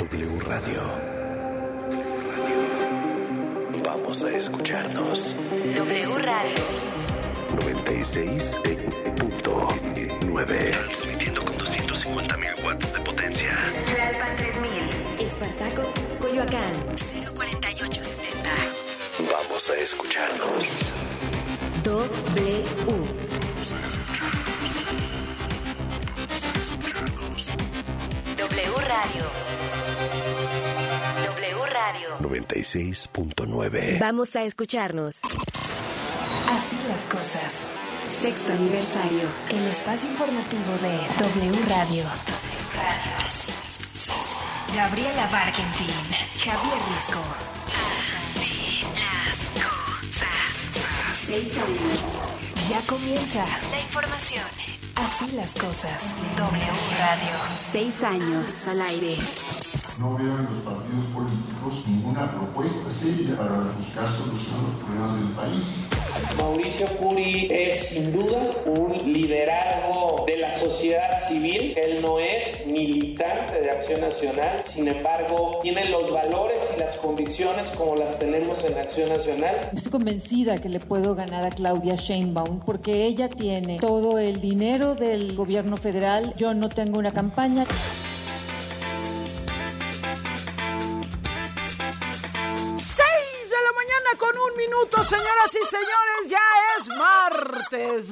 W Radio. Vamos a escucharnos. W Radio 96.9. Transmitiendo con 250.000 watts de potencia. Tlalpan 3000. Espartaco, Coyoacán 04870. Vamos a escucharnos. W. W Radio. W Radio 96.9. Vamos a escucharnos. Así las cosas. Sexto aniversario. El espacio informativo de W Radio. Así las cosas. Gabriela Barkentin. Javier Risco. Así las cosas. 6 años. Ya comienza la información. Así las cosas. W Radio. 6 años al aire. No veo en los partidos políticos ninguna propuesta seria para buscar solución a los problemas del país. Mauricio Curi es sin duda un liderazgo de la sociedad civil. Él no es militante de Acción Nacional, sin embargo tiene los valores y las convicciones como las tenemos en Acción Nacional. Estoy convencida que le puedo ganar a Claudia Sheinbaum porque ella tiene todo el dinero del gobierno federal. Yo no tengo una campaña. 6:01 señoras y señores, ya es martes.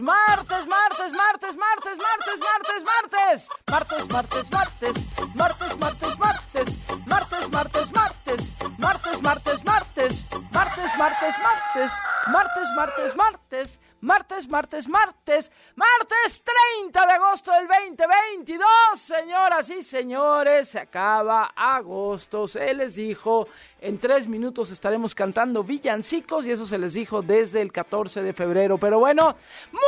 Martes 30 de agosto del 2022, señoras y señores, se acaba agosto, se les dijo, en 3 minutos estaremos cantando villancicos y eso se les dijo desde el 14 de febrero, pero bueno, muy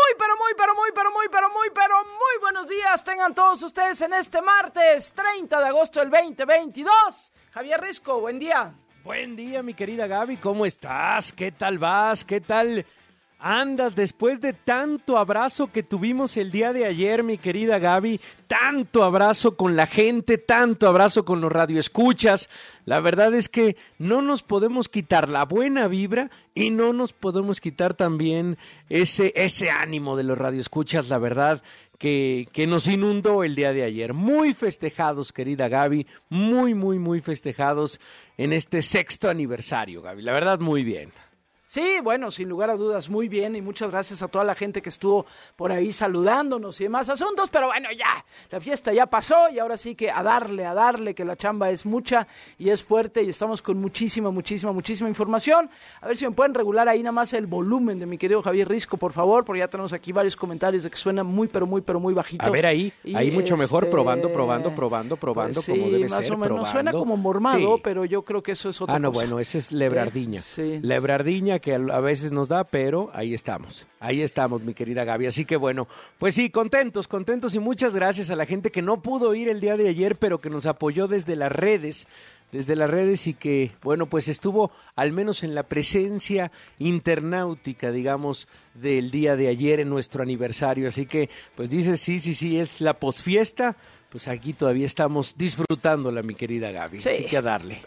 buenos días tengan todos ustedes en este martes 30 de agosto del 2022, Javier Risco, buen día. Buen día, mi querida Gaby, ¿cómo estás? ¿Qué tal vas? ¿Qué tal andas después de tanto abrazo que tuvimos el día de ayer, mi querida Gaby? Tanto abrazo con la gente, tanto abrazo con los radioescuchas. La verdad es que no nos podemos quitar la buena vibra y no nos podemos quitar también ese ánimo de los radioescuchas, la verdad, que nos inundó el día de ayer. Muy festejados, querida Gaby, muy festejados en este 6º aniversario, Gaby. La verdad, muy bien. Sí, bueno, sin lugar a dudas, muy bien y muchas gracias a toda la gente que estuvo por ahí saludándonos y demás asuntos, pero bueno, ya, la fiesta ya pasó y ahora sí que a darle, que la chamba es mucha y es fuerte y estamos con muchísima información. A ver si me pueden regular ahí nada más el volumen de mi querido Javier Risco, por favor, porque ya tenemos aquí varios comentarios de que suena muy bajito. A ver ahí mucho mejor, probando, pues sí, como debe más ser, o menos, probando. suena como mormado, sí. Pero yo creo que eso es otra cosa. Bueno, ese es lebrardiña. Sí. Lebrardiña que a veces nos da, pero ahí estamos, mi querida Gaby. Así que bueno, pues sí, contentos y muchas gracias a la gente que no pudo ir el día de ayer, pero que nos apoyó desde las redes y que, bueno, pues estuvo al menos en la presencia internautica, digamos, del día de ayer en nuestro aniversario. Así que, pues dice, sí, es la posfiesta. Pues aquí todavía estamos disfrutándola, mi querida Gaby. Sí, así que a darle,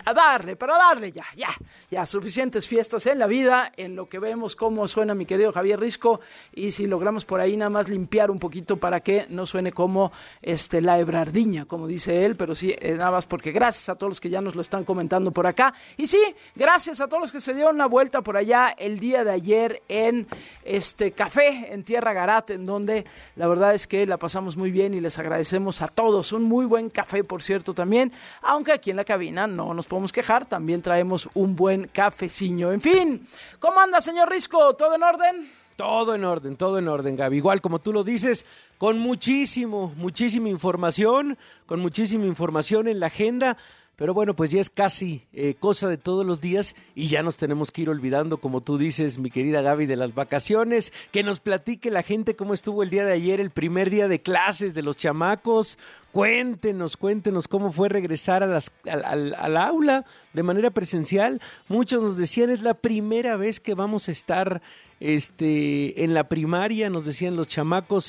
ya, suficientes fiestas en la vida, en lo que vemos cómo suena mi querido Javier Risco, y si logramos por ahí nada más limpiar un poquito para que no suene como la hebrardiña, como dice él, pero sí, nada más porque gracias a todos los que ya nos lo están comentando por acá, y sí, gracias a todos los que se dieron una vuelta por allá el día de ayer en café en Tierra Garat, en donde la verdad es que la pasamos muy bien y les agradecemos a todos. Un muy buen café, por cierto, también, aunque aquí en la cabina no nos podemos quejar, también traemos un buen cafeciño. En fin, ¿cómo anda, señor Risco? ¿Todo en orden? Todo en orden, Gaby. Igual como tú lo dices, con muchísima información en la agenda. Pero bueno, pues ya es casi cosa de todos los días y ya nos tenemos que ir olvidando, como tú dices, mi querida Gaby, de las vacaciones. Que nos platique la gente cómo estuvo el día de ayer, el primer día de clases de los chamacos. Cuéntenos cómo fue regresar al aula de manera presencial. Muchos nos decían, es la primera vez que vamos a estar en la primaria, nos decían los chamacos.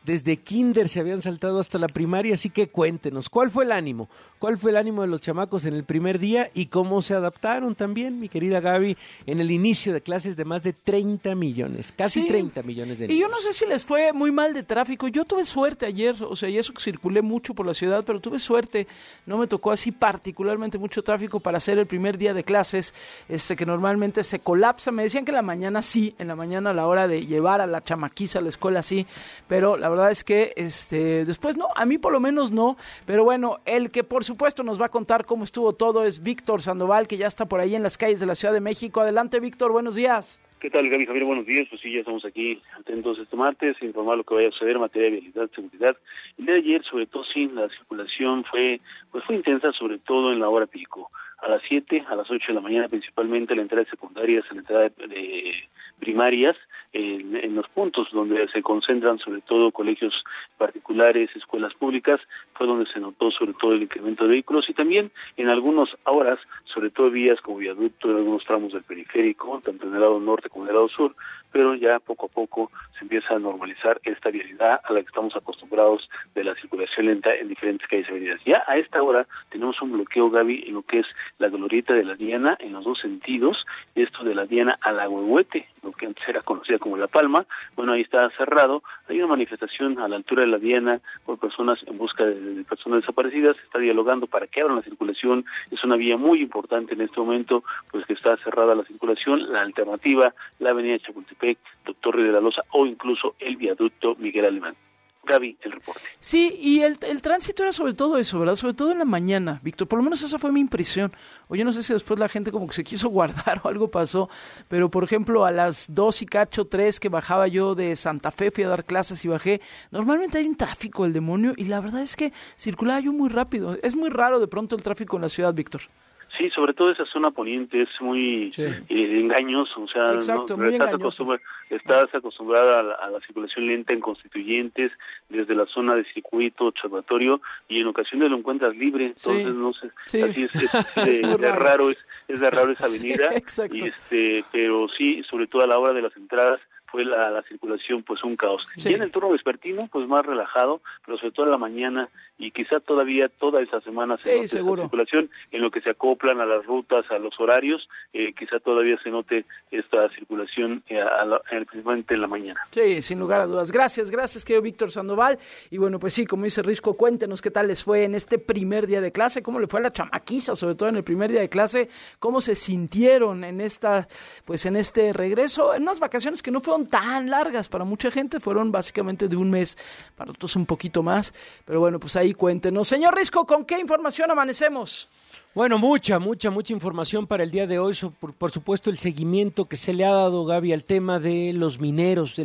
desde kinder se habían saltado hasta la primaria, así que cuéntenos, ¿cuál fue el ánimo? ¿Cuál fue el ánimo de los chamacos en el primer día y cómo se adaptaron también, mi querida Gaby, en el inicio de clases de más de 30 millones, casi 30 millones de niños? Y yo no sé si les fue muy mal de tráfico. Yo tuve suerte ayer, o sea, y eso que circulé mucho por la ciudad, pero tuve suerte. No me tocó así particularmente mucho tráfico para hacer el primer día de clases, que normalmente se colapsa. Me decían que en la mañana sí, en la mañana a la hora de llevar a la chamaquiza a la escuela sí, pero la verdad es que después no, a mí por lo menos no. Pero bueno, el que por supuesto nos va a contar cómo estuvo todo es Víctor Sandoval, que ya está por ahí en las calles de la Ciudad de México. Adelante, Víctor, buenos días. ¿Qué tal, Gaby, Javier? Buenos días. Pues sí, ya estamos aquí atentos este martes, informar lo que vaya a suceder en materia de vialidad, seguridad. El día de ayer, sobre todo, sí, la circulación fue intensa, sobre todo en la hora pico. A las 7, a las 8 de la mañana, principalmente la entrada de secundarias, la entrada de primarias, en los puntos donde se concentran sobre todo colegios particulares, escuelas públicas, fue donde se notó sobre todo el incremento de vehículos, y también en algunas horas, sobre todo vías como viaducto, en algunos tramos del periférico, tanto en el lado norte como en el lado sur, pero ya poco a poco se empieza a normalizar esta vialidad a la que estamos acostumbrados de la circulación lenta en diferentes calles y avenidas. Ya a esta hora tenemos un bloqueo, Gaby, en lo que es la glorieta de la Diana en los dos sentidos, esto de la Diana a la Huehuete, lo que antes era conocida como La Palma. Bueno, ahí está cerrado. Hay una manifestación a la altura de la Diana por personas en busca de personas desaparecidas. Se está dialogando para que abran la circulación. Es una vía muy importante en este momento, pues que está cerrada la circulación. La alternativa, la avenida Chapultepec, Doctor Ruiz de la Loza o incluso el viaducto Miguel Alemán. Gaby, el reporte. Sí, y el tránsito era sobre todo eso, ¿verdad? Sobre todo en la mañana, Víctor. Por lo menos esa fue mi impresión. O yo no sé si después la gente como que se quiso guardar o algo pasó, pero por ejemplo a las 2 y cacho, 3 que bajaba yo de Santa Fe, fui a dar clases y bajé. Normalmente hay un tráfico del demonio y la verdad es que circulaba yo muy rápido. Es muy raro de pronto el tráfico en la ciudad, Víctor. Sí, sobre todo esa zona poniente es muy engañoso, o sea, exacto, ¿no? Estás acostumbrada a la circulación lenta en Constituyentes, desde la zona de circuito, observatorio, y en ocasiones lo encuentras libre, entonces no sé, así es raro esa avenida, pero sí, sobre todo a la hora de las entradas, fue la circulación pues un caos. Sí. Y en el turno vespertino pues más relajado, pero sobre todo en la mañana y quizá todavía toda esa semana se note esa circulación en lo que se acoplan a las rutas, a los horarios, quizá todavía se note esta circulación principalmente en la mañana. Sí, sin lugar a dudas. Gracias, querido Víctor Sandoval. Y bueno, pues sí, como dice Risco, cuéntenos qué tal les fue en este primer día de clase, cómo le fue a la chamaquiza, sobre todo en el primer día de clase, cómo se sintieron en este regreso, en unas vacaciones que no fueron tan largas para mucha gente, fueron básicamente de un mes, para otros un poquito más, pero bueno, pues ahí cuéntenos. Señor Risco, ¿con qué información amanecemos? Bueno, mucha información para el día de hoy, por supuesto el seguimiento que se le ha dado, Gaby, al tema de los mineros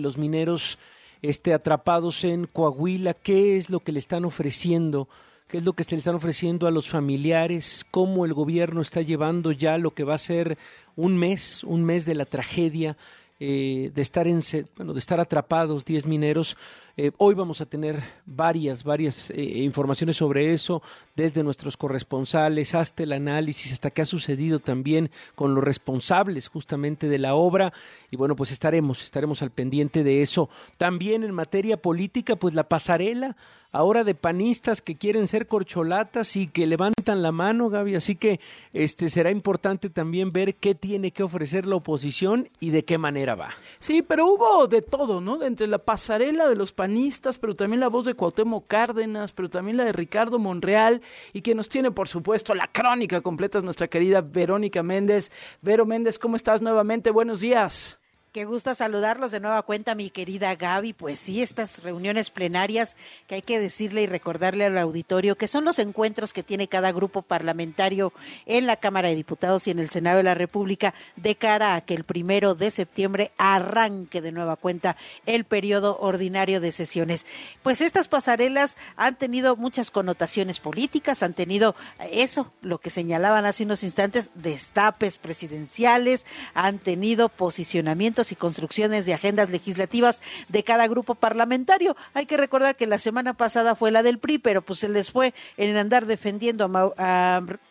atrapados en Coahuila. ¿Qué es lo que le están ofreciendo? ¿Qué es lo que se le están ofreciendo a los familiares? ¿Cómo el gobierno está llevando ya lo que va a ser un mes de la tragedia? De estar atrapados 10 mineros. Hoy vamos a tener varias informaciones sobre eso, desde nuestros corresponsales hasta el análisis, hasta qué ha sucedido también con los responsables justamente de la obra, y bueno, pues estaremos al pendiente de eso. También en materia política, pues la pasarela ahora de panistas que quieren ser corcholatas y que levantan la mano, Gaby, así que será importante también ver qué tiene que ofrecer la oposición y de qué manera va. Sí, pero hubo de todo, ¿no? Entre la pasarela de los panistas, pero también la voz de Cuauhtémoc Cárdenas, pero también la de Ricardo Monreal, y que nos tiene, por supuesto, la crónica completa es nuestra querida Verónica Méndez. Vero Méndez, ¿cómo estás nuevamente? Buenos días. Qué gusto saludarlos de nueva cuenta, mi querida Gaby. Pues sí, estas reuniones plenarias que hay que decirle y recordarle al auditorio que son los encuentros que tiene cada grupo parlamentario en la Cámara de Diputados y en el Senado de la República de cara a que el 1 de septiembre arranque de nueva cuenta el periodo ordinario de sesiones. Pues estas pasarelas han tenido muchas connotaciones políticas, han tenido lo que señalaban hace unos instantes, destapes presidenciales, han tenido posicionamientos y construcciones de agendas legislativas de cada grupo parlamentario. Hay que recordar que la semana pasada fue la del PRI, pero pues se les fue en andar defendiendo a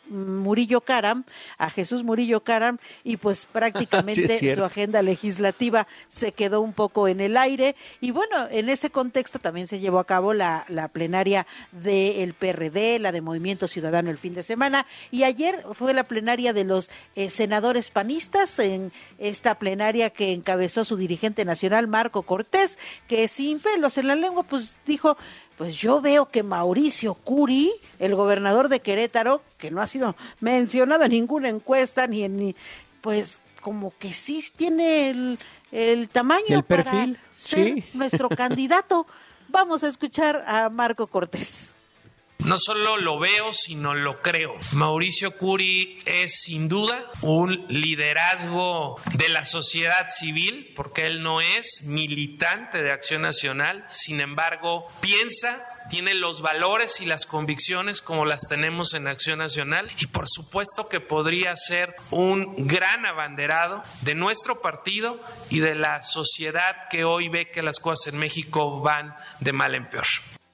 Murillo Karam, a Jesús Murillo Karam, y pues prácticamente Sí, su agenda legislativa se quedó un poco en el aire. Y bueno, en ese contexto también se llevó a cabo la plenaria del PRD, la de Movimiento Ciudadano el fin de semana, y ayer fue la plenaria de los senadores panistas, en esta plenaria que encabezó su dirigente nacional, Marco Cortés, que sin pelos en la lengua, pues dijo: pues yo veo que Mauricio Curi, el gobernador de Querétaro, que no ha sido mencionado en ninguna encuesta, pues como que sí tiene el tamaño, el para perfil, ser nuestro candidato. Vamos a escuchar a Marco Cortés. No solo lo veo, sino lo creo. Mauricio Curi es sin duda un liderazgo de la sociedad civil, porque él no es militante de Acción Nacional, sin embargo, tiene los valores y las convicciones como las tenemos en Acción Nacional, y por supuesto que podría ser un gran abanderado de nuestro partido y de la sociedad que hoy ve que las cosas en México van de mal en peor.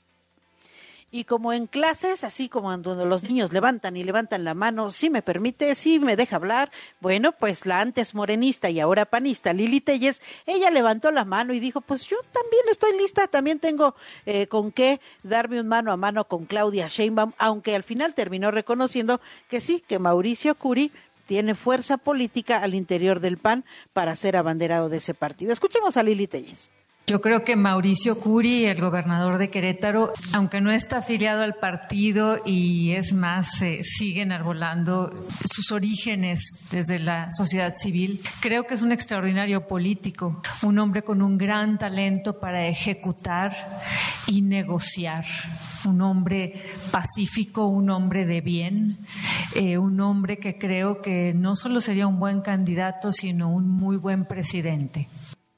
Y como en clases, así como cuando los niños levantan la mano, si me permite, si me deja hablar, bueno, pues la antes morenista y ahora panista Lili Téllez, ella levantó la mano y dijo: pues yo también estoy lista, también tengo con qué darme un mano a mano con Claudia Sheinbaum, aunque al final terminó reconociendo que sí, que Mauricio Curi tiene fuerza política al interior del PAN para ser abanderado de ese partido. Escuchemos a Lili Téllez. Yo creo que Mauricio Curi, el gobernador de Querétaro, aunque no está afiliado al partido y es más, sigue enarbolando sus orígenes desde la sociedad civil, creo que es un extraordinario político, un hombre con un gran talento para ejecutar y negociar, un hombre pacífico, un hombre de bien, un hombre que creo que no solo sería un buen candidato, sino un muy buen presidente.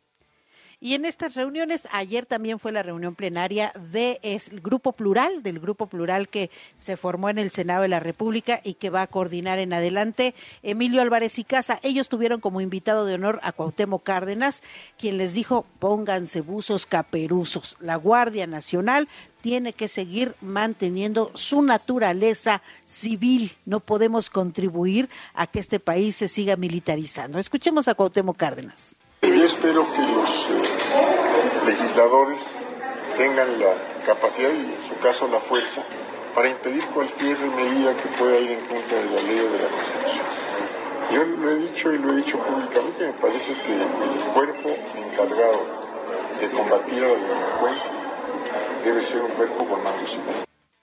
Y en estas reuniones, ayer también fue la reunión plenaria del Grupo Plural que se formó en el Senado de la República y que va a coordinar en adelante Emilio Álvarez y Casa. Ellos tuvieron como invitado de honor a Cuauhtémoc Cárdenas, quien les dijo: pónganse buzos caperuzos. La Guardia Nacional tiene que seguir manteniendo su naturaleza civil. No podemos contribuir a que este país se siga militarizando. Escuchemos a Cuauhtémoc Cárdenas. Yo espero que los legisladores tengan la capacidad y, en su caso, la fuerza para impedir cualquier medida que pueda ir en contra de la ley o de la Constitución. Yo lo he dicho y lo he dicho públicamente, me parece que el cuerpo encargado de combatir a la delincuencia debe ser un cuerpo con mando civil.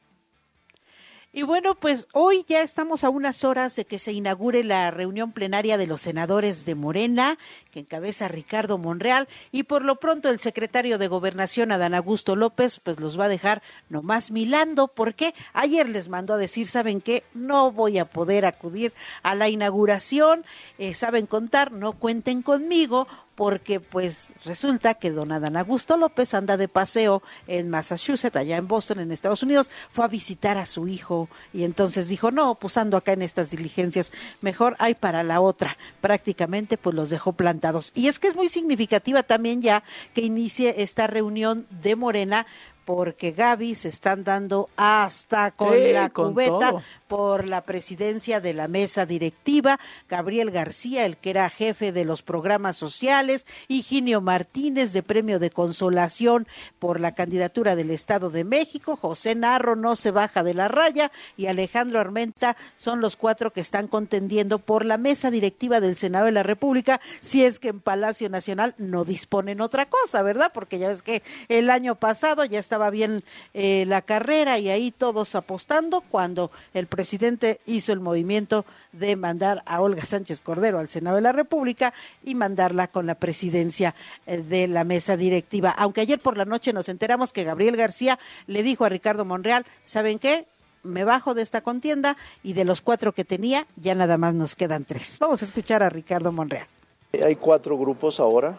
Y bueno, pues hoy ya estamos a unas horas de que se inaugure la reunión plenaria de los senadores de Morena, que encabeza Ricardo Monreal, y por lo pronto el secretario de Gobernación, Adán Augusto López, pues los va a dejar nomás milando, porque ayer les mandó a decir: ¿saben qué? No voy a poder acudir a la inauguración, saben contar, no cuenten conmigo, porque pues resulta que don Adán Augusto López anda de paseo en Massachusetts, allá en Boston, en Estados Unidos, fue a visitar a su hijo y entonces dijo: no, pues ando acá en estas diligencias, mejor hay para la otra. Prácticamente pues los dejó plantados. Y es que es muy significativa también ya que inicie esta reunión de Morena, porque Gaby se están dando hasta con la cubeta todo por la presidencia de la mesa directiva. Gabriel García, el que era jefe de los programas sociales, Higinio Martínez, de Premio de Consolación por la candidatura del Estado de México, José Narro no se baja de la raya, y Alejandro Armenta son los cuatro que están contendiendo por la mesa directiva del Senado de la República, si es que en Palacio Nacional no disponen otra cosa, ¿verdad? Porque ya ves que el año pasado ya estaba bien la carrera y ahí todos apostando, cuando el presidente hizo el movimiento de mandar a Olga Sánchez Cordero al Senado de la República y mandarla con la presidencia de la mesa directiva. Aunque ayer por la noche nos enteramos que Gabriel García le dijo a Ricardo Monreal: ¿saben qué? Me bajo de esta contienda, y de los 4 que tenía, ya nada más nos quedan 3. Vamos a escuchar a Ricardo Monreal. Hay 4 grupos ahora.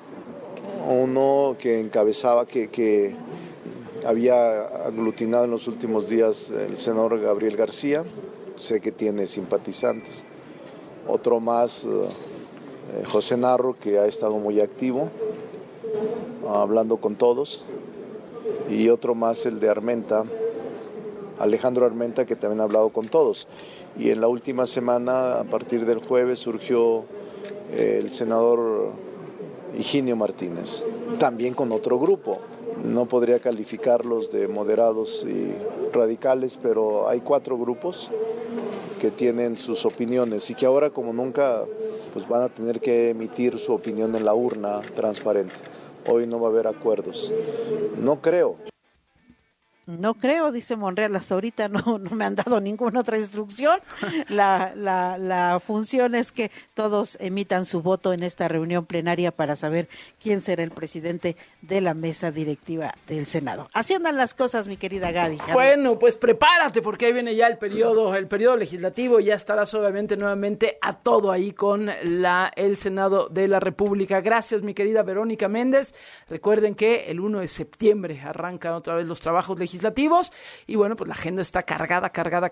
Uno que encabezaba, que había aglutinado en los últimos días el senador Gabriel García, sé que tiene simpatizantes. Otro más, José Narro, que ha estado muy activo, hablando con todos. Y otro más, el de Armenta, Alejandro Armenta, que también ha hablado con todos. Y en la última semana, a partir del jueves, surgió el senador Higinio Martínez, también con otro grupo. No podría calificarlos de moderados y radicales, pero hay 4 grupos que tienen sus opiniones y que ahora como nunca pues van a tener que emitir su opinión en la urna transparente. Hoy no va a haber acuerdos. No creo, dice Monreal, hasta ahorita no me han dado ninguna otra instrucción. La función es que todos emitan su voto en esta reunión plenaria para saber quién será el presidente de la mesa directiva del Senado. Así andan las cosas, mi querida Gaby. Bueno, pues prepárate porque ahí viene ya el periodo legislativo. Ya estarás obviamente nuevamente a todo ahí con el Senado de la República. Gracias, mi querida Verónica Méndez. Recuerden que el 1 de septiembre arrancan otra vez los trabajos legislativos y bueno, pues la agenda está cargada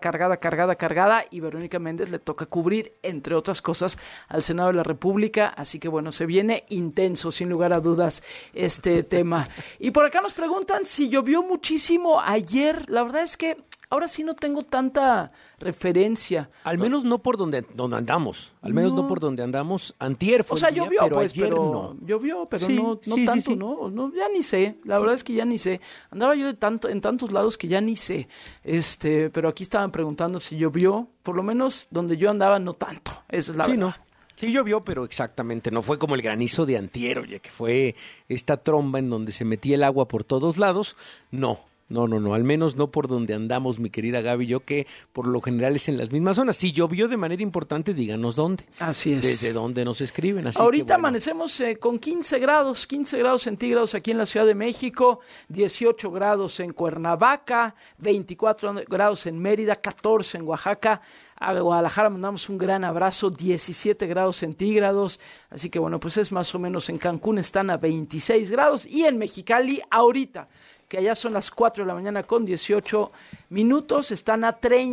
y Verónica Méndez le toca cubrir, entre otras cosas, al Senado de la República, así que bueno, se viene intenso, sin lugar a dudas, este tema. Y por acá nos preguntan si llovió muchísimo ayer. La verdad es que ahora sí no tengo tanta referencia. Al menos no por donde andamos. Al menos no por donde andamos. Antier fue el día, llovió, pero pues, ayer no. Llovió, pero Sí, no sí, tanto, sí. ¿no? Ya ni sé. La verdad es que ya ni sé. Andaba yo en tantos lados que ya ni sé. Pero aquí estaban preguntando si llovió. Por lo menos donde yo andaba no tanto. Esa es la verdad. No. Sí llovió, pero exactamente, no fue como el granizo de antier, oye, que fue esta tromba en donde se metía el agua por todos lados. No, al menos no por donde andamos, mi querida Gaby, yo que por lo general es en las mismas zonas. Si llovió de manera importante, díganos dónde. Así es. Desde dónde nos escriben. Así ahorita que, bueno. amanecemos con 15 grados centígrados aquí en la Ciudad de México, 18 grados en Cuernavaca, 24 grados en Mérida, 14 en Oaxaca. A Guadalajara mandamos un gran abrazo, 17 grados centígrados, así que bueno, pues es más o menos. En Cancún están a 26 grados y en Mexicali ahorita, que allá son las 4 de la mañana con 18 minutos, están a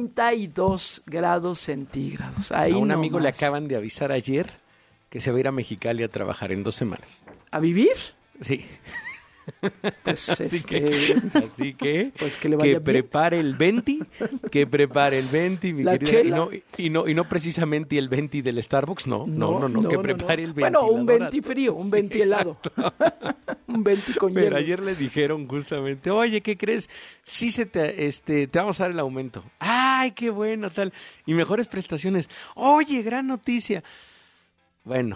32 grados centígrados. Ahí a un no amigo más. le acaban de avisar ayer que se va a ir a Mexicali a trabajar en 2 semanas. ¿A vivir? Sí. Pues así que pues que le vaya bien. Prepare el 20, mi la querida, chela. y no precisamente el 20 del Starbucks, no, que prepare el 20. Bueno, un 20 frío, un 20 helado. Un 20 con Pero hielos. ayer le dijeron justamente, oye, ¿qué crees? Sí te vamos a dar el aumento. Ay, qué bueno, tal. Y mejores prestaciones. Oye, gran noticia. Bueno,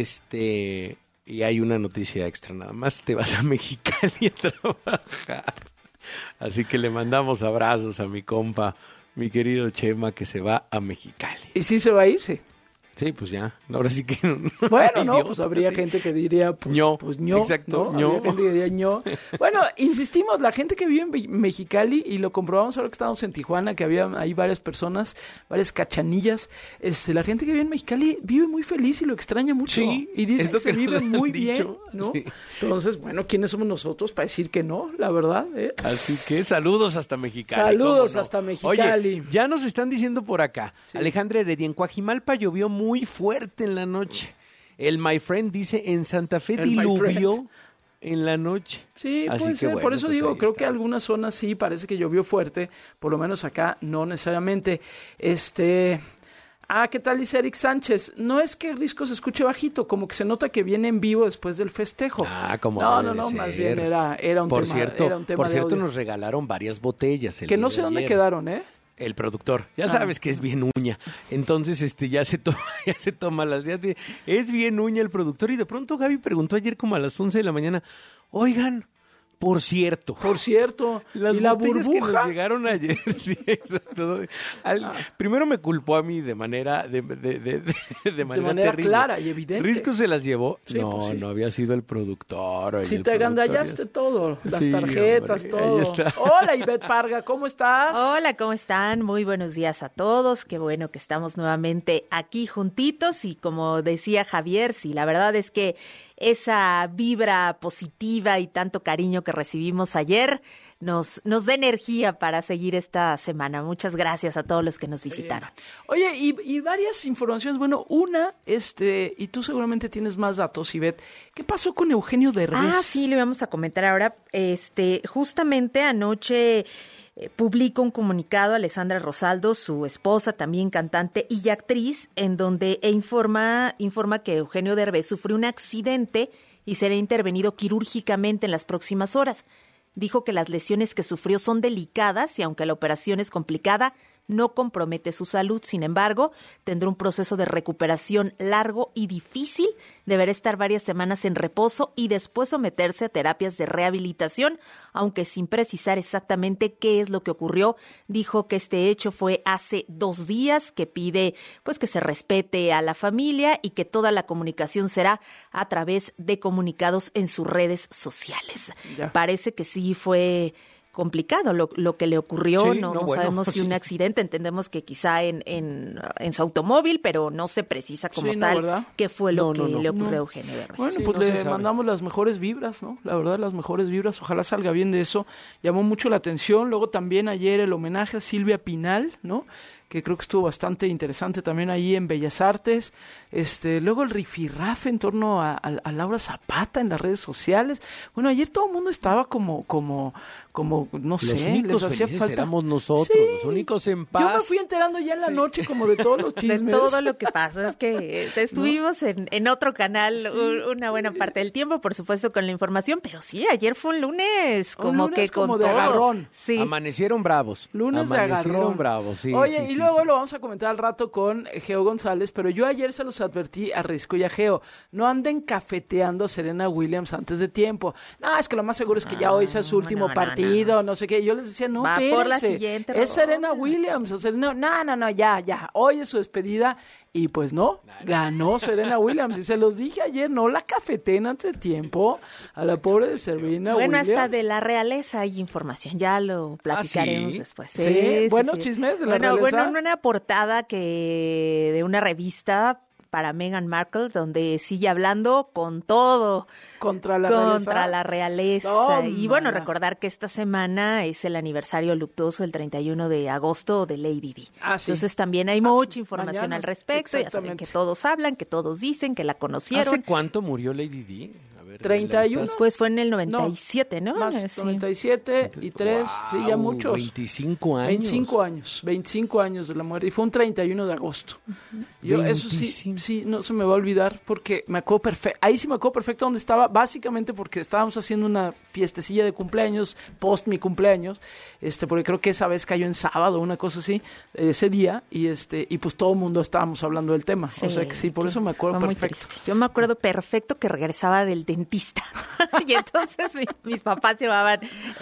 y hay una noticia extra, nada más te vas a Mexicali a trabajar. Así que le mandamos abrazos a mi compa, mi querido Chema, que se va a Mexicali. ¿Y sí se va a ir? Sí. Sí, pues ya, ahora sí que... Bueno, no, idiota, pues habría gente que diría, pues ño. Exacto, ¿no? ño. Habría gente que diría ño. Bueno, insistimos, la gente que vive en Mexicali, y lo comprobamos ahora que estábamos en Tijuana, que había ahí varias personas, varias cachanillas, la gente que vive en Mexicali vive muy feliz y lo extraña mucho. Sí, y dice que se vive muy bien, dicho, ¿no? Sí. Entonces, bueno, ¿quiénes somos nosotros para decir que no? La verdad, ¿eh? Así que saludos hasta Mexicali. Saludos ¿cómo no? hasta Mexicali. Oye, ya nos están diciendo por acá, Sí. Alejandra Heredia, en Coajimalpa llovió muy fuerte en la noche. El My Friend dice, en Santa Fe El My diluvió Friend. en la noche. Sí, Así puede que ser. bueno, Por eso pues digo, ahí creo está. que algunas zonas sí parece que llovió fuerte, por lo menos acá no necesariamente. ¿Qué tal? Dice Eric Sánchez. No es que Risco se escuche bajito, como que se nota que viene en vivo después del festejo. Como No, debe de más ser. bien era un por tema. cierto, era un tema por de cierto, audio. nos regalaron varias botellas. El Que día no de sé dónde ayer. quedaron, ¿eh? El productor, ya sabes que es bien uña, entonces ya se toma las días es bien uña el productor, y de pronto Gaby preguntó ayer como a las 11 de la mañana, oigan, por cierto, Las y la botellas que burbuja. nos llegaron ayer, sí, exacto. Primero me culpó a mí de manera manera terrible. clara y evidente. Risco se las llevó, Sí, no, pues sí. no había sido el productor. Si el te productor agandallaste ya- todo, las Sí, tarjetas, hombre, ahí todo. está. Hola, Ivette Parga, ¿cómo estás? Hola, ¿cómo están? Muy buenos días a todos. Qué bueno que estamos nuevamente aquí juntitos y como decía Javier, sí, la verdad es que esa vibra positiva y tanto cariño que recibimos ayer nos da energía para seguir esta semana. Muchas gracias a todos los que nos visitaron. Oye, y varias informaciones. Bueno, una, y tú seguramente tienes más datos, Ivette. ¿Qué pasó con Eugenio Derbez? Sí, le vamos a comentar ahora. Justamente anoche publica un comunicado Alessandra Rosaldo, su esposa, también cantante y actriz, en donde informa que Eugenio Derbez sufrió un accidente y será intervenido quirúrgicamente en las próximas horas. Dijo que las lesiones que sufrió son delicadas y aunque la operación es complicada, no compromete su salud. Sin embargo, tendrá un proceso de recuperación largo y difícil. Deberá estar varias semanas en reposo y después someterse a terapias de rehabilitación, aunque sin precisar exactamente qué es lo que ocurrió. Dijo que este hecho fue hace 2 días, que pide pues que se respete a la familia y que toda la comunicación será a través de comunicados en sus redes sociales. Ya. Parece que sí fue complicado lo que le ocurrió, sí, no sabemos si un accidente, entendemos que quizá en su automóvil, pero no se precisa como tal qué fue lo que le ocurrió a Eugenio Derbez. Bueno, pues le mandamos las mejores vibras, ¿no? La verdad, las mejores vibras, ojalá salga bien de eso. Llamó mucho la atención. Luego también ayer el homenaje a Silvia Pinal, ¿no? Que creo que estuvo bastante interesante también ahí en Bellas Artes. Luego el rifirrafe en torno a Laura Zapata en las redes sociales. Bueno, ayer todo el mundo estaba como no sé, los únicos les hacía falta. Éramos nosotros, sí, los únicos en paz. Yo me fui enterando ya en la noche como de todos los chismes. De todo lo que pasó, es que estuvimos en otro canal una buena parte del tiempo, por supuesto, con la información, pero sí, ayer fue un lunes como que con como de todo. agarrón. Sí. Amanecieron bravos. Lunes de agarrón. Bravos, sí. Oye, y luego lo vamos a comentar al rato con Geo González, pero yo ayer se los advertí a Risco y a Geo, no anden cafeteando a Serena Williams antes de tiempo. No, es que lo más seguro es que ya hoy sea su último partido, no sé qué. Yo les decía, no, espérense, por la siguiente es Serena Williams. O Serena, no, ya, hoy es su despedida. Y pues no, ganó Serena Williams. Y se los dije ayer, no la cafeteen antes de tiempo a la pobre de Serena Williams. Bueno, hasta de la realeza hay información, ya lo platicaremos después. Sí, buenos chismes de la realeza. Bueno, una portada de una revista para Meghan Markle, donde sigue hablando con todo contra la realeza. Toma. Y bueno, recordar que esta semana es el aniversario luctuoso, el 31 de agosto de Lady Di. Sí. Entonces también hay mucha información mañana al respecto. Ya saben que todos hablan, que todos dicen, que la conocieron. ¿Hace cuánto murió Lady Di? 31. Pues fue en el 97, ¿no? Más, sí. 97 y 3, wow, sí, ya muchos. 25 años. 25 años de la muerte. Y fue un 31 de agosto. Yo, eso sí, no se me va a olvidar porque me acuerdo perfecto. Ahí sí me acuerdo perfecto dónde estaba, básicamente porque estábamos haciendo una fiestecilla de cumpleaños, post mi cumpleaños, porque creo que esa vez cayó en sábado, una cosa así, ese día, y pues todo el mundo estábamos hablando del tema. Sí, o sea que sí, por eso me acuerdo perfecto. Yo me acuerdo perfecto que regresaba del dentista y entonces mis papás llevaban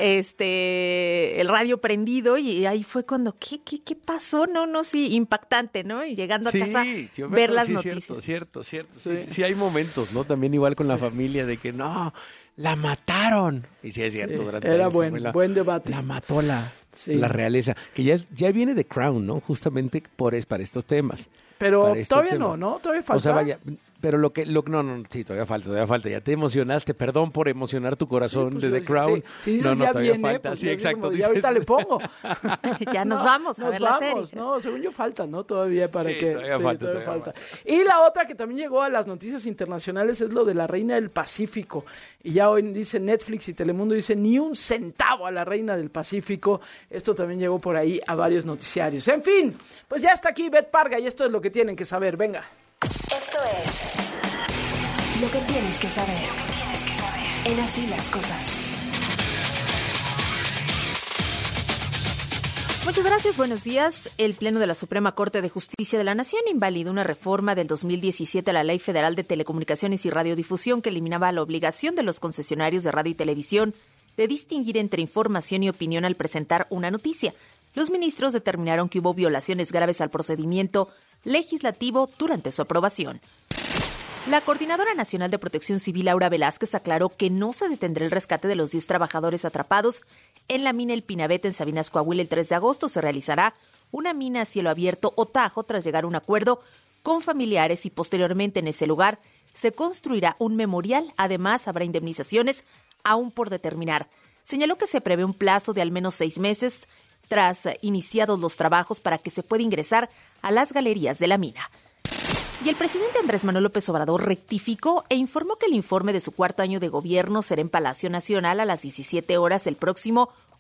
el radio prendido y ahí fue cuando ¿qué pasó? No, sí, impactante, ¿no? Y llegando a casa ver las noticias. Cierto. Sí, hay momentos, ¿no? También igual con la familia de que no, la mataron. Y sí es cierto, durante era buen debate. La mató la realeza, que ya viene The Crown, ¿no? Justamente para estos temas. Pero todavía no, todavía falta. O sea, vaya, pero sí, todavía falta. Ya te emocionaste, perdón por emocionar tu corazón pues de The Crown. Sí, dices, ya viene, falta. Pues sí, exacto. Ya ahorita le pongo. Ya nos vamos a ver la serie. No, según yo falta, ¿no? Todavía para que... Todavía falta. Y la otra que también llegó a las noticias internacionales es lo de la Reina del Pacífico. Y ya hoy dice Netflix y Telemundo, dice ni un centavo a la Reina del Pacífico. Esto también llegó por ahí a varios noticiarios. En fin, pues ya está aquí Beth Parga y esto es lo que tienen que saber. Venga. Esto es lo que tienes que saber. En Así las Cosas. Muchas gracias, buenos días. El Pleno de la Suprema Corte de Justicia de la Nación invalidó una reforma del 2017 a la Ley Federal de Telecomunicaciones y Radiodifusión que eliminaba la obligación de los concesionarios de radio y televisión de distinguir entre información y opinión al presentar una noticia. Los ministros determinaron que hubo violaciones graves al procedimiento legislativo durante su aprobación. La Coordinadora Nacional de Protección Civil, Laura Velázquez, aclaró que no se detendrá el rescate de los 10 trabajadores atrapados en la mina El Pinabete en Sabinas, Coahuila. El 3 de agosto se realizará una mina a cielo abierto o tajo tras llegar a un acuerdo con familiares y posteriormente en ese lugar se construirá un memorial. Además, habrá indemnizaciones aún por determinar. Señaló que se prevé un plazo de al menos 6 meses tras iniciados los trabajos para que se pueda ingresar a las galerías de la mina. Y el presidente Andrés Manuel López Obrador rectificó e informó que el informe de su 4º año de gobierno será en Palacio Nacional a las 17 horas el próximo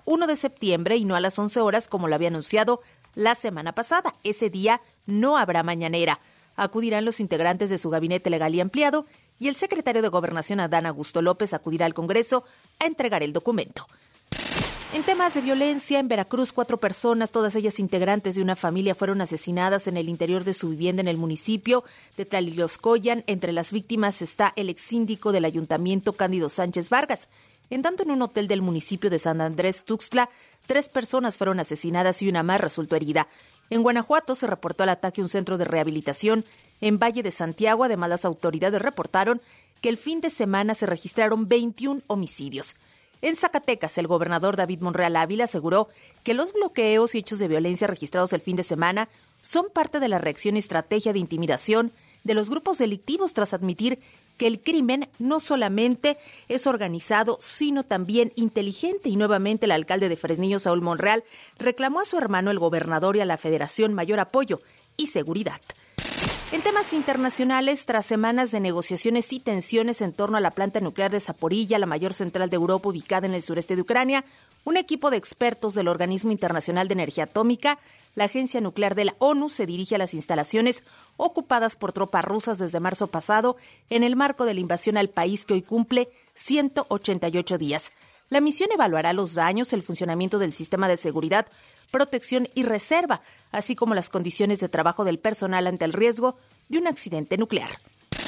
1 de septiembre y no a las 11 horas como lo había anunciado la semana pasada. Ese día no habrá mañanera. Acudirán los integrantes de su gabinete legal y ampliado y el secretario de Gobernación, Adán Augusto López, acudirá al Congreso a entregar el documento. En temas de violencia, en Veracruz, 4 personas, todas ellas integrantes de una familia, fueron asesinadas en el interior de su vivienda en el municipio de Tlaliloscoyan. Entre las víctimas está el exsíndico del ayuntamiento, Cándido Sánchez Vargas. En tanto, en un hotel del municipio de San Andrés Tuxtla, 3 personas fueron asesinadas y una más resultó herida. En Guanajuato se reportó el ataque a un centro de rehabilitación en Valle de Santiago. Además, las autoridades reportaron que el fin de semana se registraron 21 homicidios. En Zacatecas, el gobernador David Monreal Ávila aseguró que los bloqueos y hechos de violencia registrados el fin de semana son parte de la reacción y estrategia de intimidación de los grupos delictivos, tras admitir que el crimen no solamente es organizado, sino también inteligente. Y nuevamente el alcalde de Fresnillo, Saúl Monreal, reclamó a su hermano, el gobernador, y a la Federación mayor apoyo y seguridad. En temas internacionales, tras semanas de negociaciones y tensiones en torno a la planta nuclear de Zaporilla, la mayor central de Europa ubicada en el sureste de Ucrania, un equipo de expertos del Organismo Internacional de Energía Atómica, la Agencia Nuclear de la ONU, se dirige a las instalaciones ocupadas por tropas rusas desde marzo pasado en el marco de la invasión al país que hoy cumple 188 días. La misión evaluará los daños, el funcionamiento del sistema de seguridad, protección y reserva, así como las condiciones de trabajo del personal ante el riesgo de un accidente nuclear.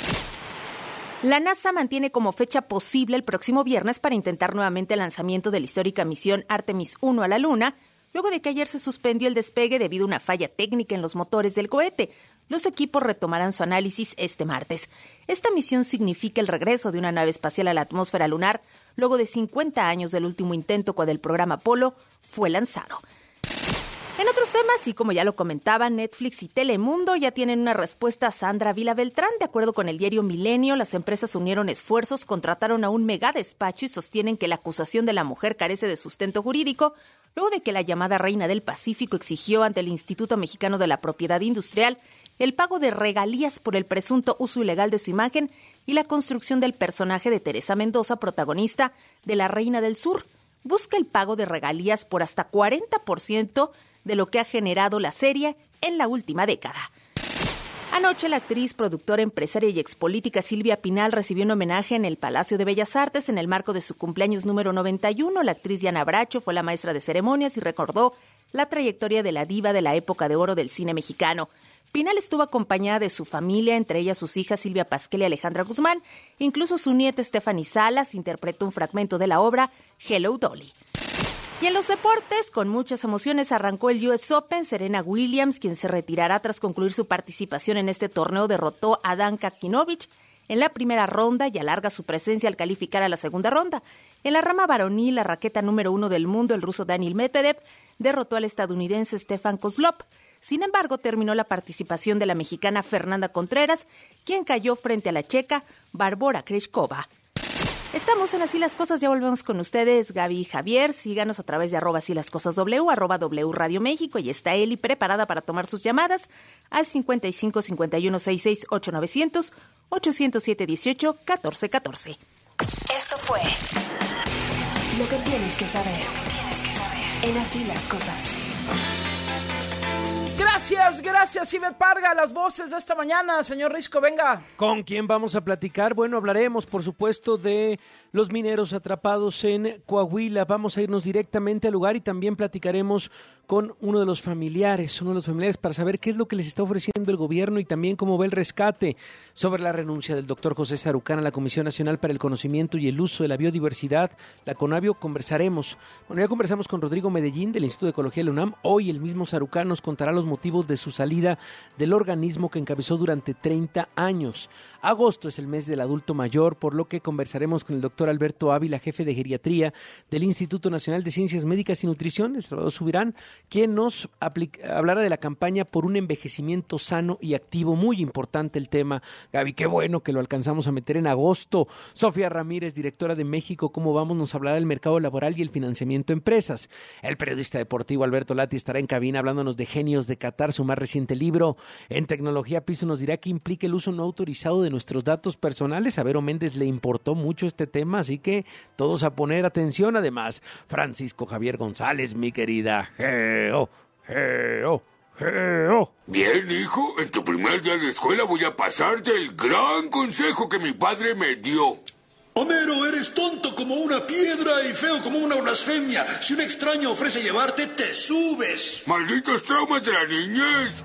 La NASA mantiene como fecha posible el próximo viernes para intentar nuevamente el lanzamiento de la histórica misión Artemis 1 a la Luna, luego de que ayer se suspendió el despegue debido a una falla técnica en los motores del cohete. Los equipos retomarán su análisis este martes. Esta misión significa el regreso de una nave espacial a la atmósfera lunar, luego de 50 años del último intento cuando el programa Apolo fue lanzado. En otros temas, y como ya lo comentaba, Netflix y Telemundo ya tienen una respuesta a Sandra Vila Beltrán. De acuerdo con el diario Milenio, las empresas unieron esfuerzos, contrataron a un megadespacho y sostienen que la acusación de la mujer carece de sustento jurídico, luego de que la llamada Reina del Pacífico exigió ante el Instituto Mexicano de la Propiedad Industrial el pago de regalías por el presunto uso ilegal de su imagen y la construcción del personaje de Teresa Mendoza, protagonista de La Reina del Sur. Busca el pago de regalías por hasta 40% de lo que ha generado la serie en la última década. Anoche la actriz, productora, empresaria y expolítica Silvia Pinal recibió un homenaje en el Palacio de Bellas Artes en el marco de su cumpleaños número 91. La actriz Diana Bracho fue la maestra de ceremonias y recordó la trayectoria de la diva de la época de oro del cine mexicano. Pinal estuvo acompañada de su familia, entre ellas sus hijas Silvia Pasquel y Alejandra Guzmán. Incluso su nieta Stephanie Salas interpretó un fragmento de la obra Hello Dolly. Y en los deportes, con muchas emociones, arrancó el US Open. Serena Williams, quien se retirará tras concluir su participación en este torneo, derrotó a Dan Kacinovic en la primera ronda y alarga su presencia al calificar a la segunda ronda. En la rama varonil, la raqueta número 1 del mundo, el ruso Daniil Medvedev, derrotó al estadounidense Stefan Kozlov. Sin embargo, terminó la participación de la mexicana Fernanda Contreras, quien cayó frente a la checa Barbora Krejcikova. Estamos en Así las Cosas, ya volvemos con ustedes, Gaby y Javier. Síganos a través de @asílascosasw, @W Radio México, y está Eli preparada para tomar sus llamadas al 55 51 66 8900 807 18 14 14. Esto fue Lo que tienes que saber en Así las Cosas. Gracias, Ivette Parga, las voces de esta mañana. Señor Risco, venga. ¿Con quién vamos a platicar? Bueno, hablaremos, por supuesto, de los mineros atrapados en Coahuila. Vamos a irnos directamente al lugar y también platicaremos con uno de los familiares para saber qué es lo que les está ofreciendo el gobierno y también cómo ve el rescate. Sobre la renuncia del doctor José Sarucán a la Comisión Nacional para el Conocimiento y el Uso de la Biodiversidad, la CONABIO, conversaremos. Bueno, ya conversamos con Rodrigo Medellín del Instituto de Ecología de la UNAM. Hoy el mismo Sarucán nos contará los motivos de su salida del organismo que encabezó durante 30 años. Agosto es el mes del adulto mayor, por lo que conversaremos con el doctor Alberto Ávila, jefe de geriatría del Instituto Nacional de Ciencias Médicas y Nutrición, el Salvador Subirán, quien nos hablará de la campaña por un envejecimiento sano y activo. Muy importante el tema, Gaby, qué bueno que lo alcanzamos a meter en agosto. Sofía Ramírez, directora de México ¿Cómo vamos?, nos hablará del mercado laboral y el financiamiento a empresas. El periodista deportivo Alberto Lati estará en cabina hablándonos de Genios de Qatar, su más reciente libro. En Tecnología Piso nos dirá qué implica el uso no autorizado de nuestros datos personales. A Vero Méndez le importó mucho este tema tema, así que todos a poner atención. Además, Francisco Javier González, mi querida Geo. Bien, hijo, en tu primer día de escuela voy a pasarte el gran consejo que mi padre me dio. Homero, eres tonto como una piedra y feo como una blasfemia. Si un extraño ofrece llevarte, te subes. ¡Malditos traumas de la niñez!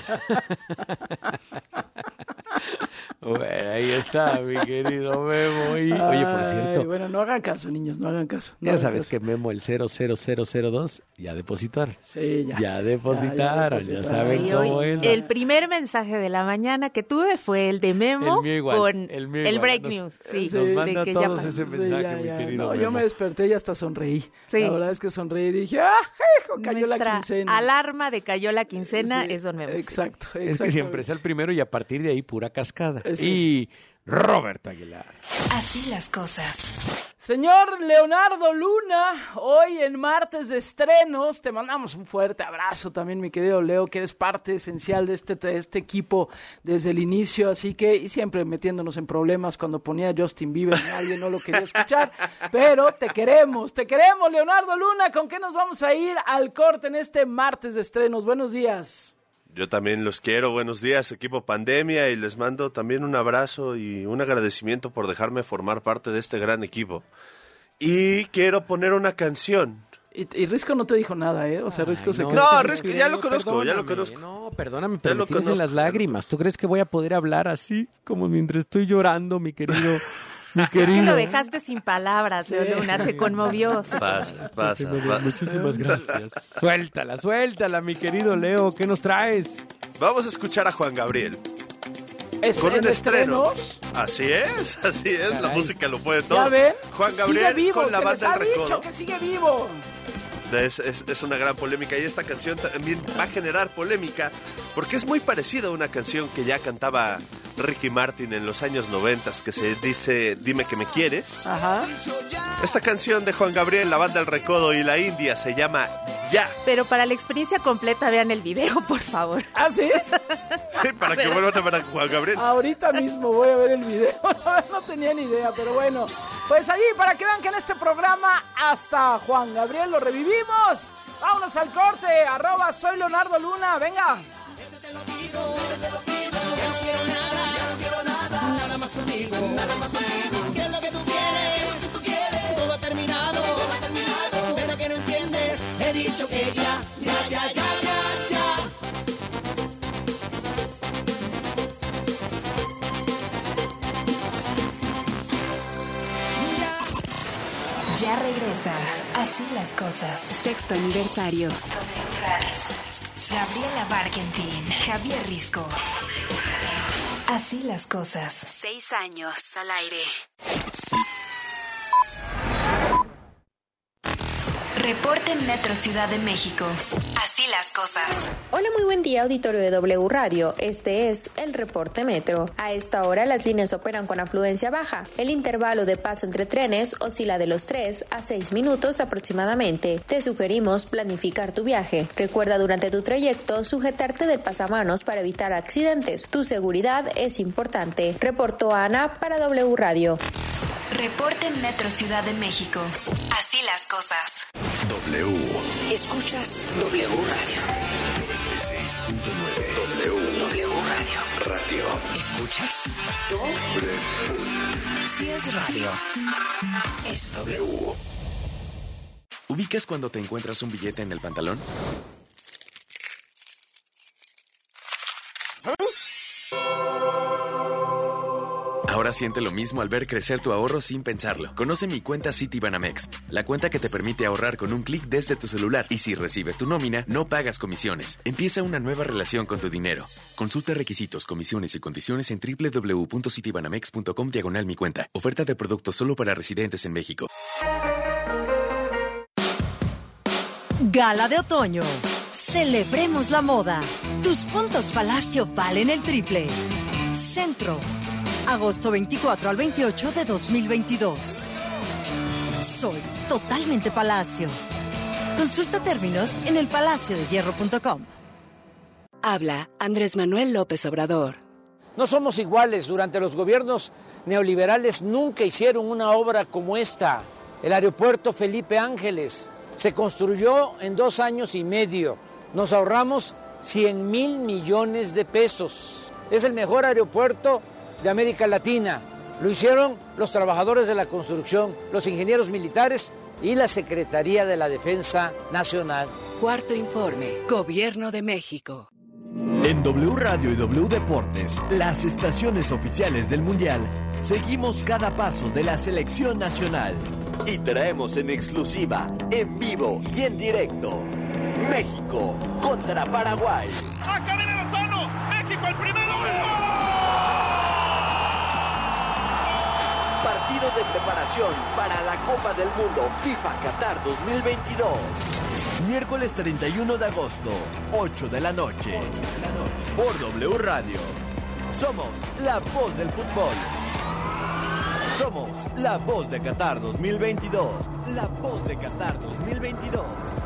Bueno, ahí está, mi querido Memo. Y, oye, por cierto. Bueno, no hagan caso, niños, no hagan caso. Ya sabes que Memo, el 00002, ya depositar. Sí, ya. Ya depositaron, ya saben sí, cómo es. El primer mensaje de la mañana que tuve fue el de Memo con el break news. Sí, nos manda que todos ese mensaje, mi querido Memo. Yo me desperté y hasta sonreí. Sí. La verdad es que sonreí y dije, hijo, cayó la quincena. Alarma de cayó la quincena es don Memo. Exacto. Es que siempre es el primero y a partir de ahí pura cascada. Sí. Y Roberto Aguilar. Así las cosas. Señor Leonardo Luna, hoy en martes de estrenos, te mandamos un fuerte abrazo también, mi querido Leo, que eres parte esencial de este equipo desde el inicio, así que, y siempre metiéndonos en problemas cuando ponía Justin Bieber, nadie no lo quería escuchar, pero te queremos, Leonardo Luna. ¿Con qué nos vamos a ir al corte en este martes de estrenos? Buenos días. Yo también los quiero. Buenos días, equipo Pandemia, y les mando también un abrazo y un agradecimiento por dejarme formar parte de este gran equipo. Y quiero poner una canción. Y Risco no te dijo nada, ¿eh? O sea, Risco se quedó. No, Risco, ya lo conozco. No, perdóname, pero me tienes en las lágrimas. ¿Tú crees que voy a poder hablar así, como mientras estoy llorando, mi querido? Que lo dejaste sin palabras, Leo Luna, se conmovió. Pasa. Muchísimas gracias. Suéltala, mi querido Leo, ¿qué nos traes? Vamos a escuchar a Juan Gabriel. Con un estreno. Así es, caray. La música lo puede todo. ¿Ya ven? Juan Gabriel sigue vivo, con la banda El Recodo. Dicho que sigue vivo. Es una gran polémica, y esta canción también va a generar polémica porque es muy parecida a una canción que ya cantaba Ricky Martin en los años 90, que se dice Dime que me quieres. Ajá. Esta canción de Juan Gabriel, la banda El Recodo y la India se llama Ya. Pero para la experiencia completa vean el video, por favor. ¿Ah, sí? Sí, para que vuelvan a ver a Juan Gabriel. Ahorita mismo voy a ver el video. No tenía ni idea, pero bueno. Pues ahí, para que vean que en este programa hasta Juan Gabriel lo revivimos. Vámonos al corte. @soy Leonardo Luna. Venga. Nada más conmigo. ¿Qué es lo que tú quieres? Todo ha terminado. ¿Verdad que no entiendes? He dicho que ya. Ya regresa. Así las cosas. Sexto aniversario. Gabriela Barkentin, Javier Risco. Así las cosas. 6 años al aire. Reporte Metro Ciudad de México. Así las cosas. Hola, muy buen día, auditorio de W Radio. Este es el Reporte Metro. A esta hora las líneas operan con afluencia baja. El intervalo de paso entre trenes oscila de los 3 a 6 minutos aproximadamente. Te sugerimos planificar tu viaje. Recuerda durante tu trayecto sujetarte del pasamanos para evitar accidentes. Tu seguridad es importante. Reportó Ana para W Radio. Reporte Metro Ciudad de México. Así las cosas. W. Escuchas W Radio. 96.9. W Radio. Radio. ¿Escuchas? W. Si es radio, es W. ¿Ubicas cuando te encuentras un billete en el pantalón? Ahora siente lo mismo al ver crecer tu ahorro sin pensarlo. Conoce mi cuenta Citibanamex, la cuenta que te permite ahorrar con un clic desde tu celular. Y si recibes tu nómina, no pagas comisiones. Empieza una nueva relación con tu dinero. Consulta requisitos, comisiones y condiciones en www.citibanamex.com/mi cuenta. Oferta de productos solo para residentes en México. Gala de otoño. Celebremos la moda. Tus puntos Palacio valen el triple. Centro. Agosto 24 al 28 de 2022. Soy totalmente Palacio. Consulta términos en elpalaciodehierro.com. Habla Andrés Manuel López Obrador. No somos iguales. Durante los gobiernos neoliberales nunca hicieron una obra como esta. El aeropuerto Felipe Ángeles se construyó en 2 años y medio. Nos ahorramos 100,000 millones de pesos. Es el mejor aeropuerto de América Latina. Lo hicieron los trabajadores de la construcción, los ingenieros militares y la Secretaría de la Defensa Nacional. Cuarto informe, Gobierno de México. En W Radio y W Deportes, las estaciones oficiales del Mundial, seguimos cada paso de la selección nacional. Y traemos en exclusiva, en vivo y en directo, México contra Paraguay. ¡Acá viene Lozano! ¡México el primero! Partido de preparación para la Copa del Mundo FIFA Qatar 2022. Miércoles 31 de agosto, 8 de la noche. Por W Radio. Somos la voz del fútbol. Somos la voz de Qatar 2022. La voz de Qatar 2022.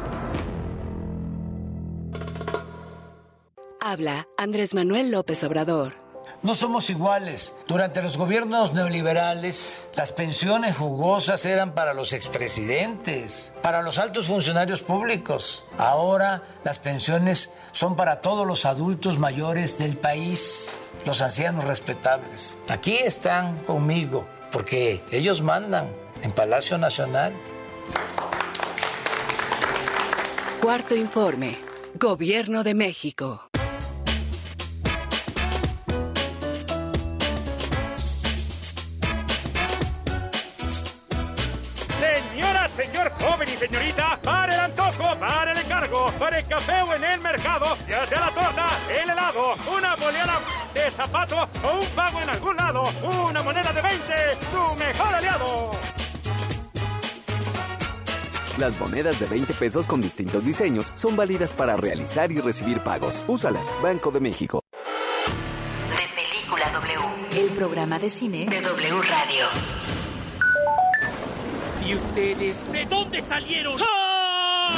Habla Andrés Manuel López Obrador. No somos iguales. Durante los gobiernos neoliberales, las pensiones jugosas eran para los expresidentes, para los altos funcionarios públicos. Ahora las pensiones son para todos los adultos mayores del país, los ancianos respetables. Aquí están conmigo, porque ellos mandan en Palacio Nacional. Cuarto informe, Gobierno de México. Señor joven y señorita, para el antojo, para el encargo, para el café o en el mercado, ya sea la torta, el helado, una boleada de zapato o un pago en algún lado, una moneda de 20, su mejor aliado. Las monedas de 20 pesos con distintos diseños son válidas para realizar y recibir pagos. Úsalas, Banco de México. De Película W, el programa de cine de W Radio. ¿Y ustedes de dónde salieron? ¡Ah!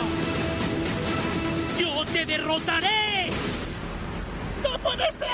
¡Yo te derrotaré! ¡No puede ser!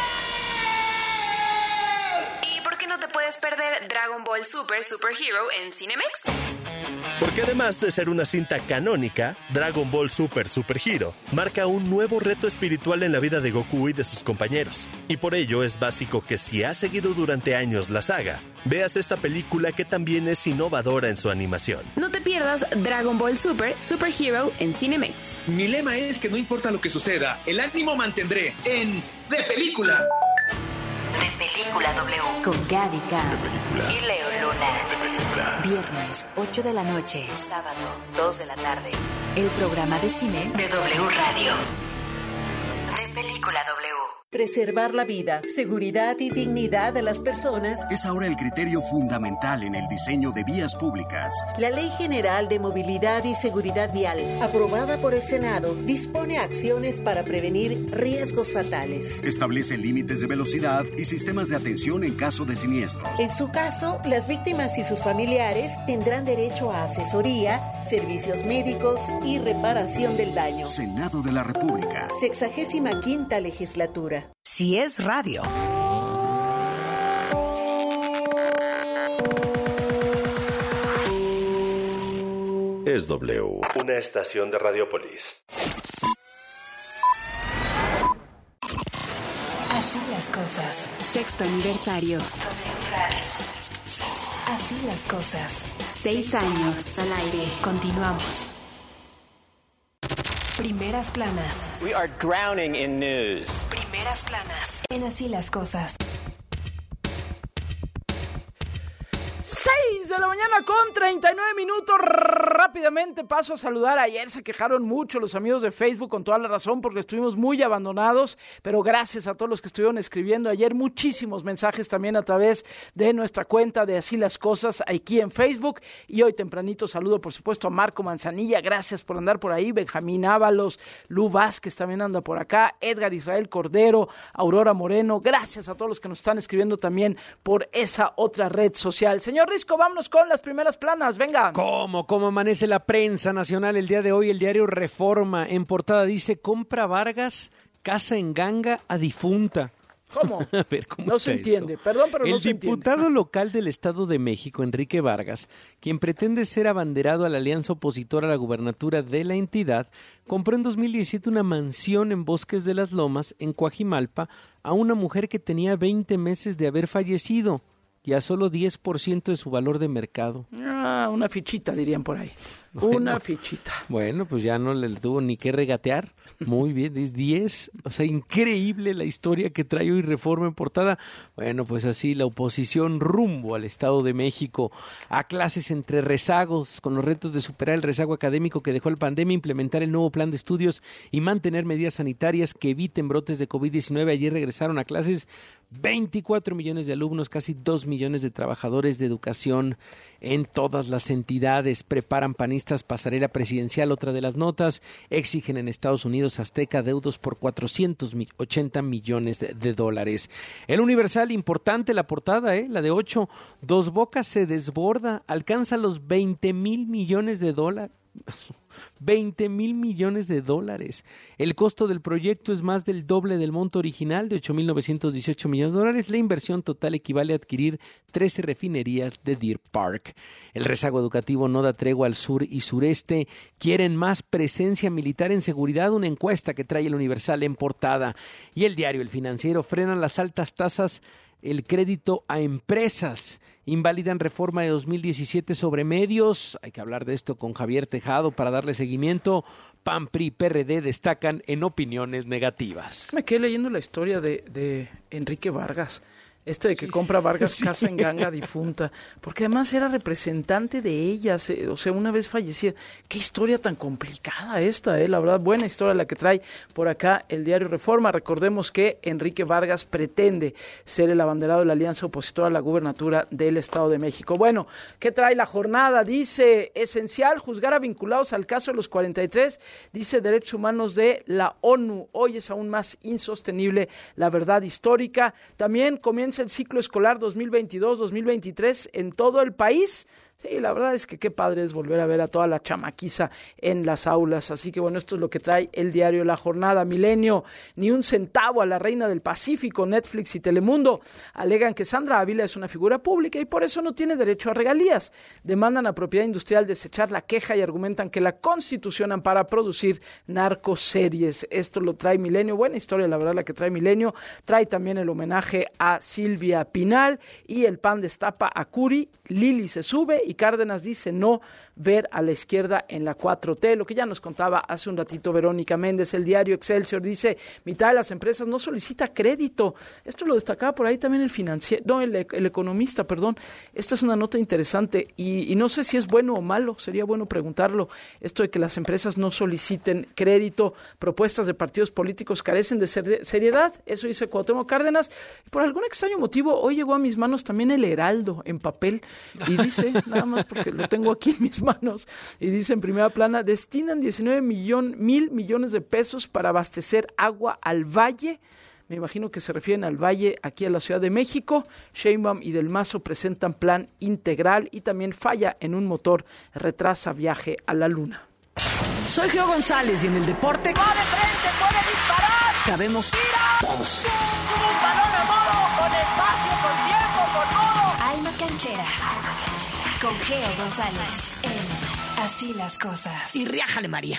¿Y por qué no te puedes perder Dragon Ball Super Hero en Cinemex? Porque además de ser una cinta canónica, Dragon Ball Super Hero marca un nuevo reto espiritual en la vida de Goku y de sus compañeros. Y por ello es básico que si has seguido durante años la saga, veas esta película que también es innovadora en su animación. No te pierdas Dragon Ball Super Hero en Cinemex. Mi lema es que no importa lo que suceda, el ánimo mantendré en De Película. De Película W, con Gaby Cam y Leo Luna. Viernes, 8 de la noche, sábado, 2 de la tarde. El programa de cine de W Radio. De Película W. Preservar la vida, seguridad y dignidad de las personas es ahora el criterio fundamental en el diseño de vías públicas. La Ley General de Movilidad y Seguridad Vial, aprobada por el Senado, dispone acciones para prevenir riesgos fatales. Establece límites de velocidad y sistemas de atención en caso de siniestros. En su caso, las víctimas y sus familiares tendrán derecho a asesoría, servicios médicos y reparación del daño. Senado de la República. 65ª Legislatura. Si es radio. Es W. Una estación de Radiopolis. Así las cosas. Sexto aniversario. Así las cosas. Así las cosas. 6 años al aire. Continuamos. Primeras planas. We are drowning in news. Primeras planas. En Así las cosas. 6 de la mañana con 39 minutos. Rápidamente paso a saludar. Ayer se quejaron mucho los amigos de Facebook, con toda la razón, porque estuvimos muy abandonados, pero gracias a todos los que estuvieron escribiendo ayer. Muchísimos mensajes también a través de nuestra cuenta de Así las Cosas aquí en Facebook. Y hoy tempranito saludo por supuesto a Marco Manzanilla, gracias por andar por ahí. Benjamín Ábalos, Lu Vázquez también anda por acá, Edgar Israel Cordero, Aurora Moreno. Gracias a todos los que nos están escribiendo también por esa otra red social. Señor Risco, vámonos con las primeras planas, venga. ¿Cómo amanece la prensa nacional el día de hoy? El diario Reforma en portada dice: compra Vargas casa en Ganga a difunta. ¿Cómo? A ver, ¿cómo No está se entiende. esto? Perdón, pero no se entiende. El diputado local del Estado de México, Enrique Vargas, quien pretende ser abanderado a la alianza opositora a la gubernatura de la entidad, compró en 2017 una mansión en Bosques de las Lomas, en Coajimalpa, a una mujer que tenía 20 meses de haber fallecido y a solo 10% de su valor de mercado. Una fichita, dirían por ahí. Bueno. Una fichita. Bueno, pues ya no le tuvo ni que regatear. Muy bien, 10. O sea, increíble la historia que trae hoy Reforma en portada. Bueno, pues así la oposición rumbo al Estado de México, a clases entre rezagos, con los retos de superar el rezago académico que dejó la pandemia, implementar el nuevo plan de estudios y mantener medidas sanitarias que eviten brotes de COVID-19. Ayer regresaron a clases 24 millones de alumnos, casi 2 millones de trabajadores de educación en todas las entidades. Preparan panistas pasarela presidencial, otra de las notas. Exigen en Estados Unidos Azteca deudos por 480 millones de dólares. El Universal, importante la portada, la de 8. Dos Bocas se desborda, alcanza los 20 mil millones de dólares. 20 mil millones de dólares. El costo del proyecto es más del doble del monto original de 8.918 millones de dólares. La inversión total equivale a adquirir 13 refinerías de Deer Park. El rezago educativo no da tregua al sur y sureste. Quieren más presencia militar en seguridad. Una encuesta que trae el Universal en portada. Y el diario El Financiero: frenan las altas tasas el crédito a empresas. Invalidan reforma de 2017 sobre medios. Hay que hablar de esto con Javier Tejado para darle seguimiento. PAN, PRI, PRD destacan en opiniones negativas. Me quedé leyendo la historia de Enrique Vargas. De que compra Vargas casa en Ganga difunta, porque además era representante de ellas, o sea, una vez fallecida. Qué historia tan complicada esta, la verdad, buena historia la que trae por acá el diario Reforma. Recordemos que Enrique Vargas pretende ser el abanderado de la alianza opositora a la gubernatura del Estado de México. Bueno, ¿qué trae la jornada? Dice: esencial juzgar a vinculados al caso de los 43, dice Derechos Humanos de la ONU. Hoy es aún más insostenible la verdad histórica. También comienza el ciclo escolar 2022-2023 en todo el país. Sí, la verdad es que qué padre es volver a ver a toda la chamaquiza en las aulas. Así que bueno, esto es lo que trae el diario La Jornada. Milenio: ni un centavo a la reina del Pacífico. Netflix y Telemundo alegan que Sandra Ávila es una figura pública y por eso no tiene derecho a regalías. Demandan a Propiedad Industrial desechar la queja y argumentan que la Constitución ampara producir narcoseries. Esto lo trae Milenio. Buena historia, la verdad, la que trae Milenio. Trae también el homenaje a Silvia Pinal y el PAN destapa a Curi. Lili se sube y Cárdenas dice no ver a la izquierda en la 4T, lo que ya nos contaba hace un ratito Verónica Méndez. El diario Excelsior dice: mitad de las empresas no solicita crédito. Esto lo destacaba por ahí también el economista, perdón. Esta es una nota interesante y no sé si es bueno o malo, sería bueno preguntarlo. Esto de que las empresas no soliciten crédito, propuestas de partidos políticos carecen de seriedad, eso dice Cuauhtémoc Cárdenas. Y por algún extraño motivo, hoy llegó a mis manos también el Heraldo en papel y dice, nada más porque lo tengo aquí en mis manos, y dice en primera plana: destinan 19 mil millones de pesos para abastecer agua al Valle. Me imagino que se refieren al Valle, aquí a la Ciudad de México. Sheinbaum y Del Mazo presentan plan integral y también falla en un motor, retrasa viaje a la Luna. Soy Geo González y en el deporte ¡Va de frente, puede disparar! cabemos todos. Un balón a modo, con espacio, con tiempo, con todo. Alma Canchera, con Geo González, en Así las Cosas. y riájale, María.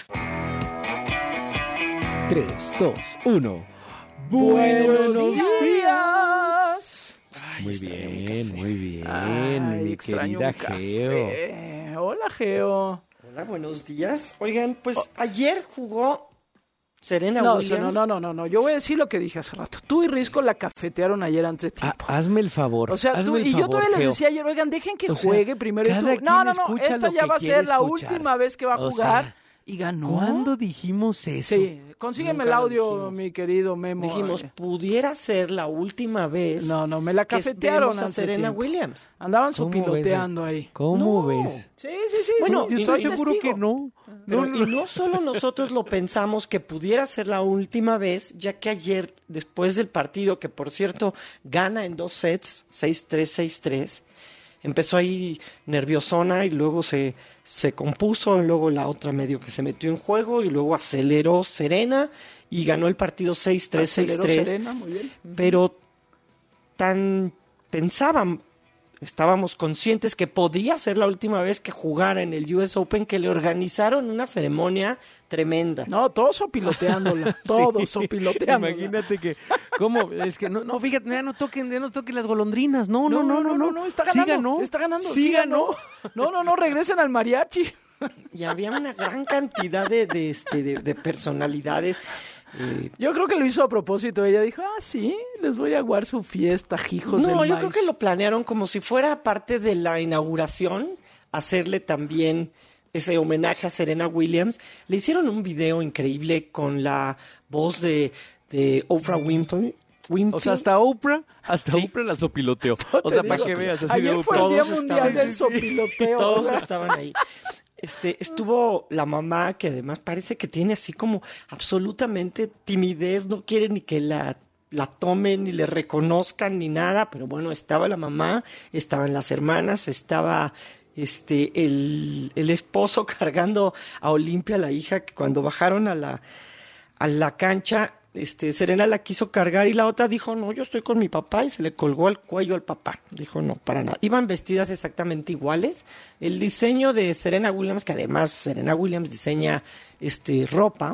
3, 2, 1. ¡Buenos días! Muy bien, muy bien, Ay, mi extraño querida un café. Geo. Hola, Geo. Hola, buenos días. Oigan, pues ayer jugó Serena No, Williams. no. Yo voy a decir lo que dije hace rato. Tú y Risco la cafetearon ayer antes de tiempo. Hazme el favor. O sea, hazme tú el y yo favor, todavía les Geo. decía ayer, oigan, dejen que O sea, juegue primero. Y tú, cada quien no, escucha esta lo ya que va a quiere ser la escuchar. última vez que va a O jugar. sea, Y ganó. ¿Cuándo dijimos eso? Sí, consígueme Nunca el lo audio, dijimos. mi querido Memo. Dijimos, pudiera ser la última vez. No, me la que cafetearon vemos a antes de Serena tiempo. Williams. Andaban ¿Cómo sopiloteando ahí. ¿Cómo No. ves? Sí. Bueno, Yo y estoy soy seguro testigo. que no. Pero, y no solo nosotros lo pensamos que pudiera ser la última vez, ya que ayer, después del partido, que por cierto gana en 2 sets, 6-3, 6-3, empezó ahí nerviosona y luego se compuso, y luego la otra medio que se metió en juego y luego aceleró Serena y ganó el partido 6-3, Aceleró 6-3. Serena, muy bien. Pero estábamos conscientes que podía ser la última vez que jugara en el US Open, que le organizaron una ceremonia tremenda. No, todos sopiloteándola, todos sopiloteándola. Imagínate que, ¿cómo? Es que no, fíjate, ya no toquen las golondrinas. No, está ganando, sí ganó. No, regresen al mariachi. Y había una gran cantidad de personalidades. Yo creo que lo hizo a propósito. Ella dijo, sí, les voy a aguar su fiesta, hijos del No, yo maíz. creo que lo planearon como si fuera parte de la inauguración, hacerle también ese homenaje a Serena Williams. Le hicieron un video increíble con la voz de Oprah Winfrey. O sea, hasta Oprah la sopiloteó. O sea, para que veas. Así ayer fue el Día Mundial del Sopiloteo. Todos estaban ahí. Estuvo la mamá, que además parece que tiene así como absolutamente timidez, no quiere ni que la tomen, ni le reconozcan, ni nada, pero bueno, estaba la mamá, estaban las hermanas, estaba el esposo cargando a Olimpia, la hija, que cuando bajaron a la cancha, Serena la quiso cargar y la otra dijo, no, yo estoy con mi papá, y se le colgó al cuello al papá. Dijo, no, para nada. Iban vestidas exactamente iguales. El diseño de Serena Williams, que además Serena Williams diseña ropa,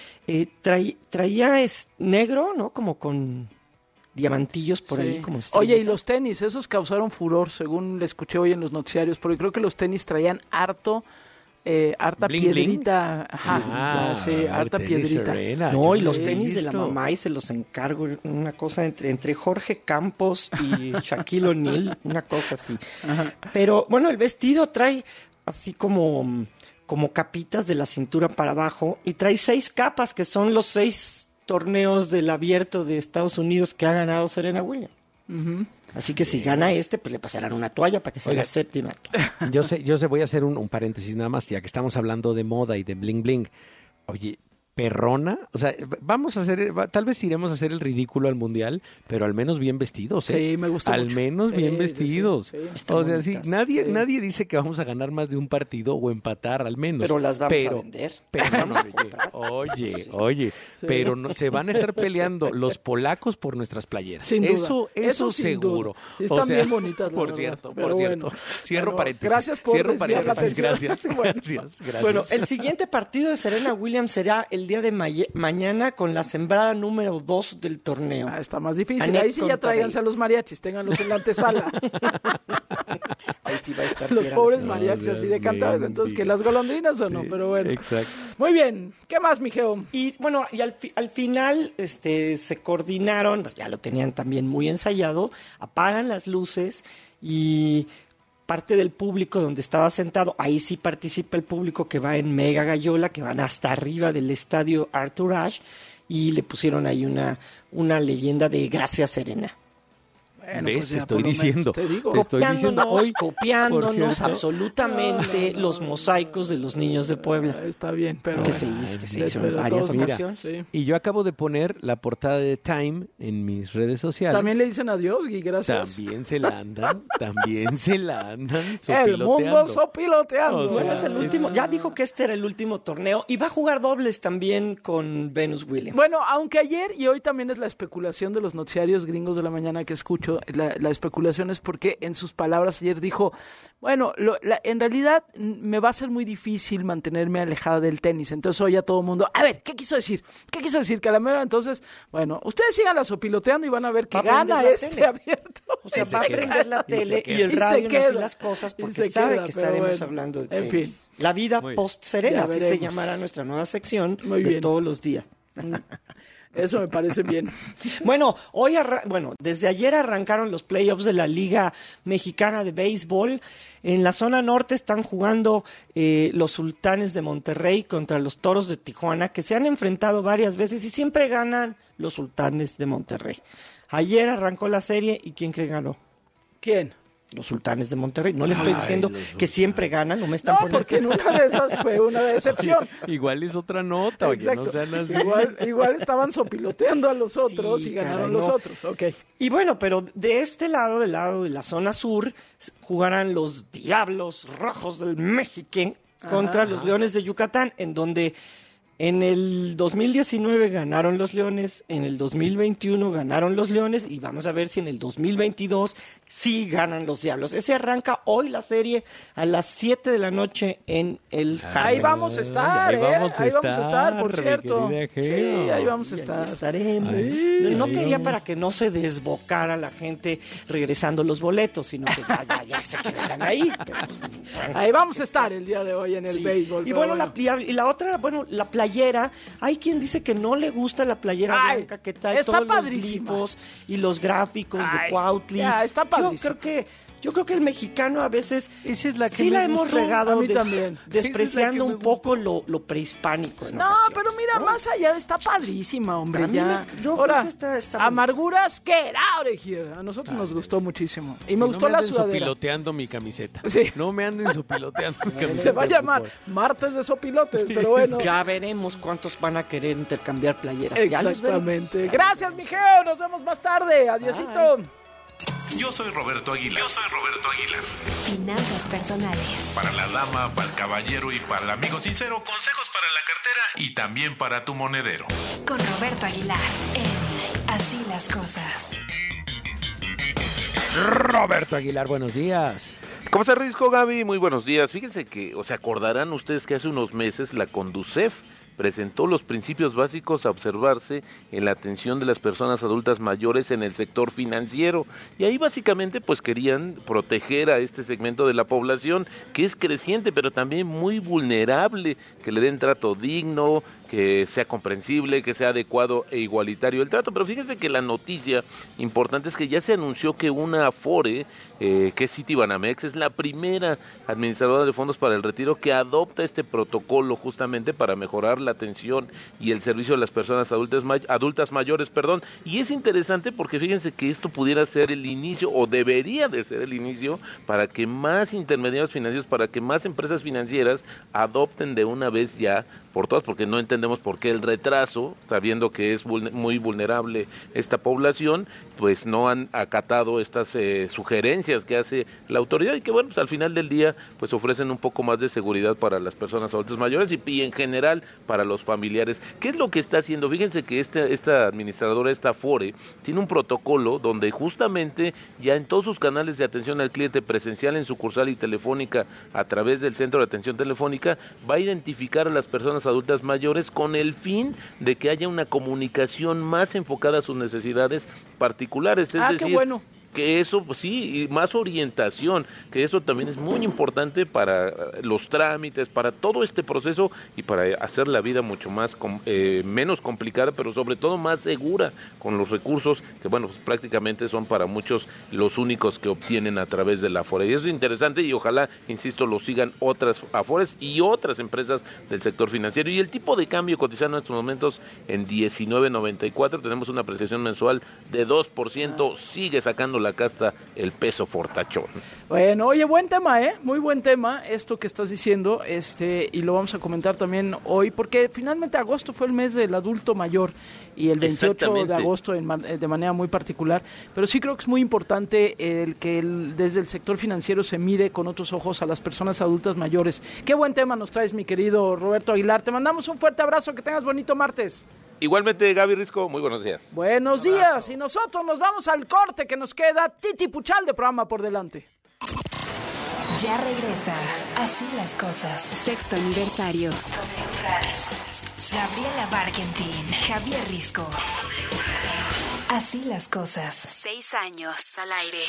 traía negro, ¿no? Como con diamantillos por ahí, como Oye, y los tenis, esos causaron furor, según le escuché hoy en los noticiarios, porque creo que los tenis traían harta bling, piedrita. Ajá, harta piedrita. No, y los tenis de la mamá, y se los encargo, una cosa entre Jorge Campos y Shaquille O'Neal, una cosa así. Ajá. Pero bueno, el vestido trae así como capitas de la cintura para abajo, y trae 6 capas, que son los 6 torneos del Abierto de Estados Unidos que ha ganado Serena Williams. Uh-huh. Así que si gana pues le pasarán una toalla para que sea la séptima toalla. Yo sé, voy a hacer un paréntesis nada más, ya que estamos hablando de moda y de bling bling. Oye, perrona, o sea, tal vez iremos a hacer el ridículo al mundial, pero al menos bien vestidos, ¿eh? Sí, me gustó al mucho. menos bien vestidos. Sí. O sea, sí, nadie dice que vamos a ganar más de un partido o empatar al menos. Pero las vamos a vender. Pero oye, sí. Pero se van a estar peleando los polacos por nuestras playeras. Sin duda. Eso seguro. Sí, están bien bonitas, por cierto. Cierro paréntesis. Gracias por desviar la atención. Gracias. Bueno, el siguiente partido de Serena Williams será el día de mañana con la sembrada número 2 del torneo. Está más difícil. Ahí sí ya tráiganse a los mariachis, ténganlos en la antesala. Ahí sí va a estar los pobres mariachis así de cantados, entonces que las golondrinas o no, pero bueno. Exacto. Muy bien, ¿qué más, mijeo? Y bueno, y al final se coordinaron, ya lo tenían también muy ensayado, apagan las luces y parte del público donde estaba sentado, ahí sí participa el público que va en mega gallola, que van hasta arriba del estadio Arthur Ashe, y le pusieron ahí una leyenda de Gracias Serena. Bueno, ¿ves? Te estoy diciendo. Copiándonos absolutamente los mosaicos de los niños de Puebla. Está bien, pero que se hizo en varias ocasiones. Sí. Y yo acabo de poner la portada de Time en mis redes sociales. También le dicen adiós y gracias. También se la andan el mundo sopiloteando. O sea, bueno, es el último. Ya dijo que este era el último torneo y va a jugar dobles también con Venus Williams. Bueno, aunque ayer y hoy también es la especulación de los noticiarios gringos de la mañana que escucho. La especulación es porque en sus palabras ayer dijo, bueno, en realidad me va a ser muy difícil mantenerme alejada del tenis. Entonces hoy a todo el mundo, a ver, ¿qué quiso decir? Que a la mera, entonces, bueno, ustedes síganla sopiloteando y van a ver que gana Abierto. O sea, va a prender la tele y el radio y así las cosas porque sabe que estaremos hablando de tenis. En fin. La vida post-Serena, así se llamará nuestra nueva sección de todos los días. Eso me parece bien. Bueno, desde ayer arrancaron los playoffs de la Liga Mexicana de Béisbol. En la zona norte están jugando los Sultanes de Monterrey contra los Toros de Tijuana, que se han enfrentado varias veces y siempre ganan los Sultanes de Monterrey. Ayer arrancó la serie y ¿quién cree ganó? ¿Quién? los Sultanes de Monterrey. No les estoy diciendo que siempre ganan, no me están poniendo... porque en una de esas fue una decepción. Igual es otra nota, oye, exacto. No sean así. Igual estaban sopiloteando a los otros y ganaron los otros. Okay. Y bueno, pero de este lado, del lado de la zona sur, jugarán los Diablos Rojos del México contra los Leones de Yucatán, en donde en el 2019 ganaron los Leones, en el 2021 ganaron los Leones y vamos a ver si en el 2022 sí ganan los Diablos. Ese arranca hoy la serie a las 7 de la noche en el Jardín. Ahí vamos a estar, ahí vamos a estar, por cierto. Sí, ahí vamos a estar. Estaremos. No quería para que no se desbocara la gente regresando los boletos, sino que ya se quedaran ahí. Pero, ahí vamos a estar el día de hoy en el béisbol. Y bueno, la otra, la playera, hay quien dice que no le gusta la playera blanca, que trae todos los glifos y los gráficos de Cuautli. Está padrísima. Yo creo que el mexicano a veces esa es la que sí la hemos regado también. despreciando un poco lo prehispánico. No, pero mira, más allá está padrísima, hombre. Yo ahora, creo que está amarguras, get out of here. A nosotros nos gustó muchísimo. Y me gustó la sudadera. Sopiloteando mi camiseta. Sí. No me anden sopiloteando mi camiseta. Se va a llamar martes de sopilotes, pero bueno. Ya veremos cuántos van a querer intercambiar playeras. Exactamente. Gracias, mijeo. Nos vemos más tarde. Adiosito. Bye. Yo soy Roberto Aguilar. Finanzas personales. Para la dama, para el caballero y para el amigo sincero, consejos para la cartera y también para tu monedero. Con Roberto Aguilar en Así las Cosas. Roberto Aguilar, buenos días. ¿Cómo está Risco, Gaby? Muy buenos días. Fíjense que, acordarán ustedes que hace unos meses la Conducef presentó los principios básicos a observarse en la atención de las personas adultas mayores en el sector financiero. Y ahí básicamente pues querían proteger a este segmento de la población que es creciente pero también muy vulnerable, que le den trato digno, que sea comprensible, que sea adecuado e igualitario el trato. Pero fíjense que la noticia importante es que ya se anunció que una Afore, que es Citibanamex, es la primera administradora de fondos para el retiro que adopta este protocolo justamente para mejorar la atención y el servicio de las personas adultas mayores, y es interesante porque fíjense que esto pudiera ser el inicio, o debería de ser el inicio, para que más intermediarios financieros, para que más empresas financieras adopten de una vez ya por todas, porque no entendemos por qué el retraso, sabiendo que es muy vulnerable esta población, pues no han acatado estas sugerencias que hace la autoridad, y que bueno, pues al final del día pues ofrecen un poco más de seguridad para las personas adultas mayores y en general para los familiares. ¿Qué es lo que está haciendo? Fíjense que esta administradora, esta Afore, tiene un protocolo donde justamente ya en todos sus canales de atención al cliente presencial, en sucursal y telefónica, a través del centro de atención telefónica, va a identificar a las personas adultas mayores con el fin de que haya una comunicación más enfocada a sus necesidades particulares. Es decir, qué bueno. Que eso, pues sí, y más orientación, que eso también es muy importante para los trámites, para todo este proceso y para hacer la vida mucho más menos complicada, pero sobre todo más segura con los recursos que, bueno, pues prácticamente son para muchos los únicos que obtienen a través de la Afore. Y eso es interesante y ojalá, insisto, lo sigan otras Afores y otras empresas del sector financiero. Y el tipo de cambio cotizando en estos momentos en 19.94, tenemos una apreciación mensual de 2%, sigue sacando la casta el peso fortachón. Bueno, oye, buen tema, muy buen tema esto que estás diciendo, y lo vamos a comentar también hoy, porque finalmente agosto fue el mes del adulto mayor y el 28 de agosto de manera muy particular, pero sí creo que es muy importante desde el sector financiero se mire con otros ojos a las personas adultas mayores. Qué buen tema nos traes, mi querido Roberto Aguilar. Te mandamos un fuerte abrazo, que tengas bonito martes. Igualmente, Gaby Risco, muy buenos días. Buenos días, y nosotros nos vamos al corte que nos queda titipuchal de programa por delante. Ya regresa Así las Cosas, sexto aniversario. Gabriela Bargentin, Javier Risco. Así las Cosas, 6 años al aire.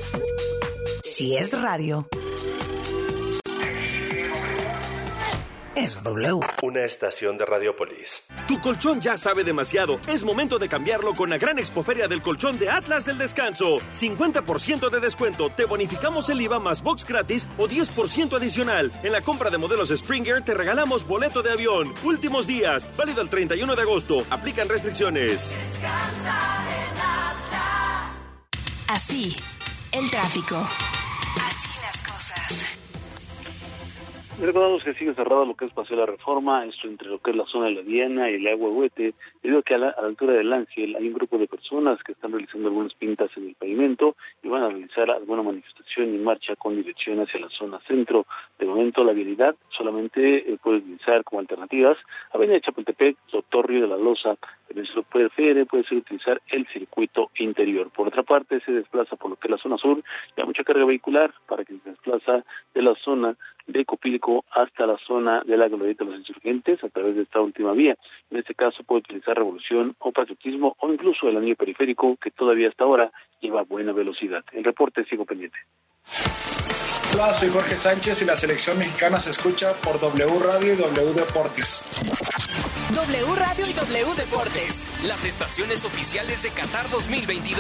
Si es radio, es W. Una estación de Radiopolis. Tu colchón ya sabe demasiado. Es momento de cambiarlo con la gran expoferia del colchón de Atlas del Descanso. 50% de descuento. Te bonificamos el IVA más box gratis o 10% adicional. En la compra de modelos Springer te regalamos boleto de avión. Últimos días. Válido el 31 de agosto. Aplican restricciones. Descansa en Atlas. Así, el tráfico. Así las cosas. Recordamos que sigue cerrado lo que es Paseo de la Reforma, esto entre lo que es la zona de la Diana y el Agua-Huete, debido a que a la altura del Ángel hay un grupo de personas que están realizando algunas pintas en el pavimento y van a realizar alguna manifestación y marcha con dirección hacia la zona centro. De momento la vialidad solamente puede utilizar como alternativas Avenida Chapultepec, Doctor Río de la Loza, pero si lo prefiere puede ser utilizar el circuito interior. Por otra parte se desplaza por lo que es la zona sur, y hay mucha carga vehicular para que se desplaza de la zona de Copilco hasta la zona de la Glorieta de los Insurgentes a través de esta última vía. En este caso puede utilizar Revolución o Patriotismo o incluso el anillo periférico, que todavía hasta ahora lleva buena velocidad. El reporte sigo pendiente. Hola, soy Jorge Sánchez y la selección mexicana se escucha por W Radio y W Deportes. W Radio y W Deportes, las estaciones oficiales de Qatar 2022.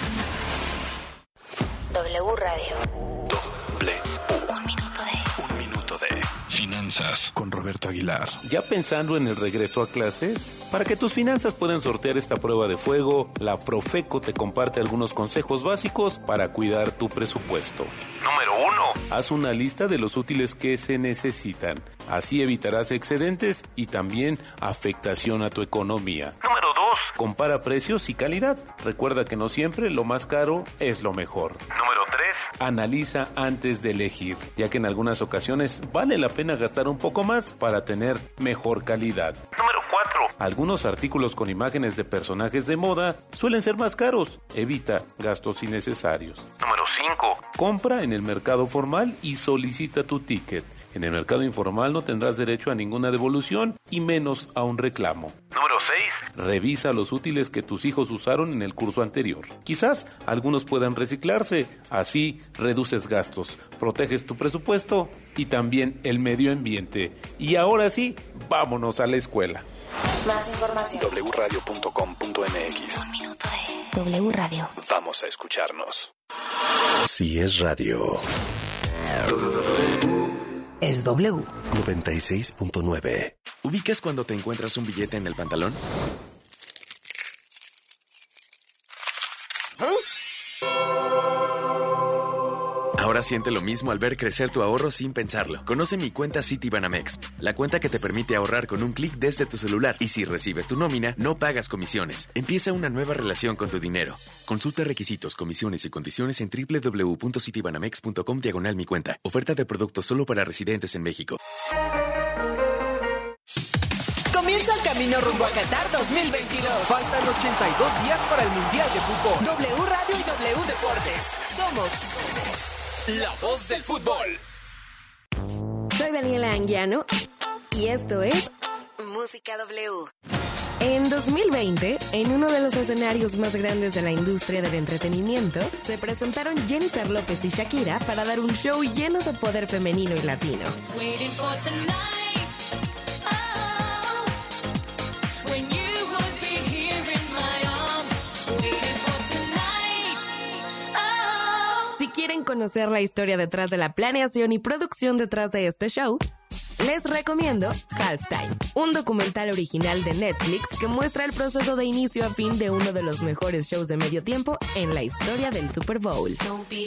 W Radio. Un minuto de finanzas con Roberto Aguilar. ¿Ya pensando en el regreso a clases? Para que tus finanzas puedan sortear esta prueba de fuego, la Profeco te comparte algunos consejos básicos para cuidar tu presupuesto. Número 1. Haz una lista de los útiles que se necesitan. Así evitarás excedentes y también afectación a tu economía. Número 2. Compara precios y calidad. Recuerda que no siempre lo más caro es lo mejor. Número 3. Analiza antes de elegir, ya que en algunas ocasiones vale la pena gastar un poco más para tener mejor calidad. Número 4. Algunos artículos con imágenes de personajes de moda suelen ser más caros. Evita gastos innecesarios. Número 5. Compra en el mercado formal y solicita tu ticket. En el mercado informal no tendrás derecho a ninguna devolución y menos a un reclamo. Número 6. Revisa los útiles que tus hijos usaron en el curso anterior. Quizás algunos puedan reciclarse. Así reduces gastos, proteges tu presupuesto y también el medio ambiente. Y ahora sí, vámonos a la escuela. Más información. wradio.com.mx. Un minuto de W Radio. Vamos a escucharnos. Si es radio. Es W. 96.9. ¿Ubicas cuando te encuentras un billete en el pantalón? Ahora siente lo mismo al ver crecer tu ahorro sin pensarlo. Conoce mi cuenta Citibanamex, la cuenta que te permite ahorrar con un clic desde tu celular. Y si recibes tu nómina, no pagas comisiones. Empieza una nueva relación con tu dinero. Consulta requisitos, comisiones y condiciones en www.citibanamex.com/mi cuenta. Oferta de productos solo para residentes en México. Comienza el camino rumbo a Qatar 2022. Faltan 82 días para el Mundial de Fútbol. W Radio y W Deportes. Somos la voz del fútbol. Soy Daniela Anguiano y esto es Música W. En 2020, en uno de los escenarios más grandes de la industria del entretenimiento, se presentaron Jennifer López y Shakira para dar un show lleno de poder femenino y latino. Si quieren conocer la historia detrás de la planeación y producción detrás de este show, les recomiendo Halftime, un documental original de Netflix que muestra el proceso de inicio a fin de uno de los mejores shows de medio tiempo en la historia del Super Bowl.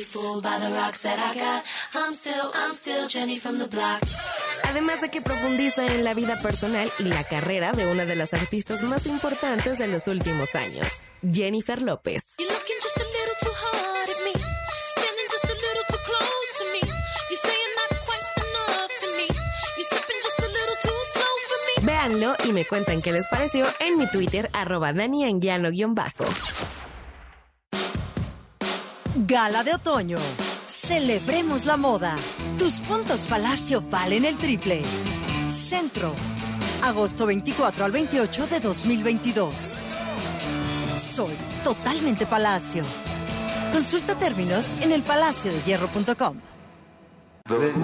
Además de que profundiza en la vida personal y la carrera de una de las artistas más importantes de los últimos años, Jennifer López. Véanlo y me cuentan qué les pareció en mi Twitter, @DaniAnguiano_. Gala de otoño. Celebremos la moda. Tus puntos Palacio valen el triple. Centro. Agosto 24 al 28 de 2022. Soy totalmente Palacio. Consulta términos en elpalaciodehierro.com.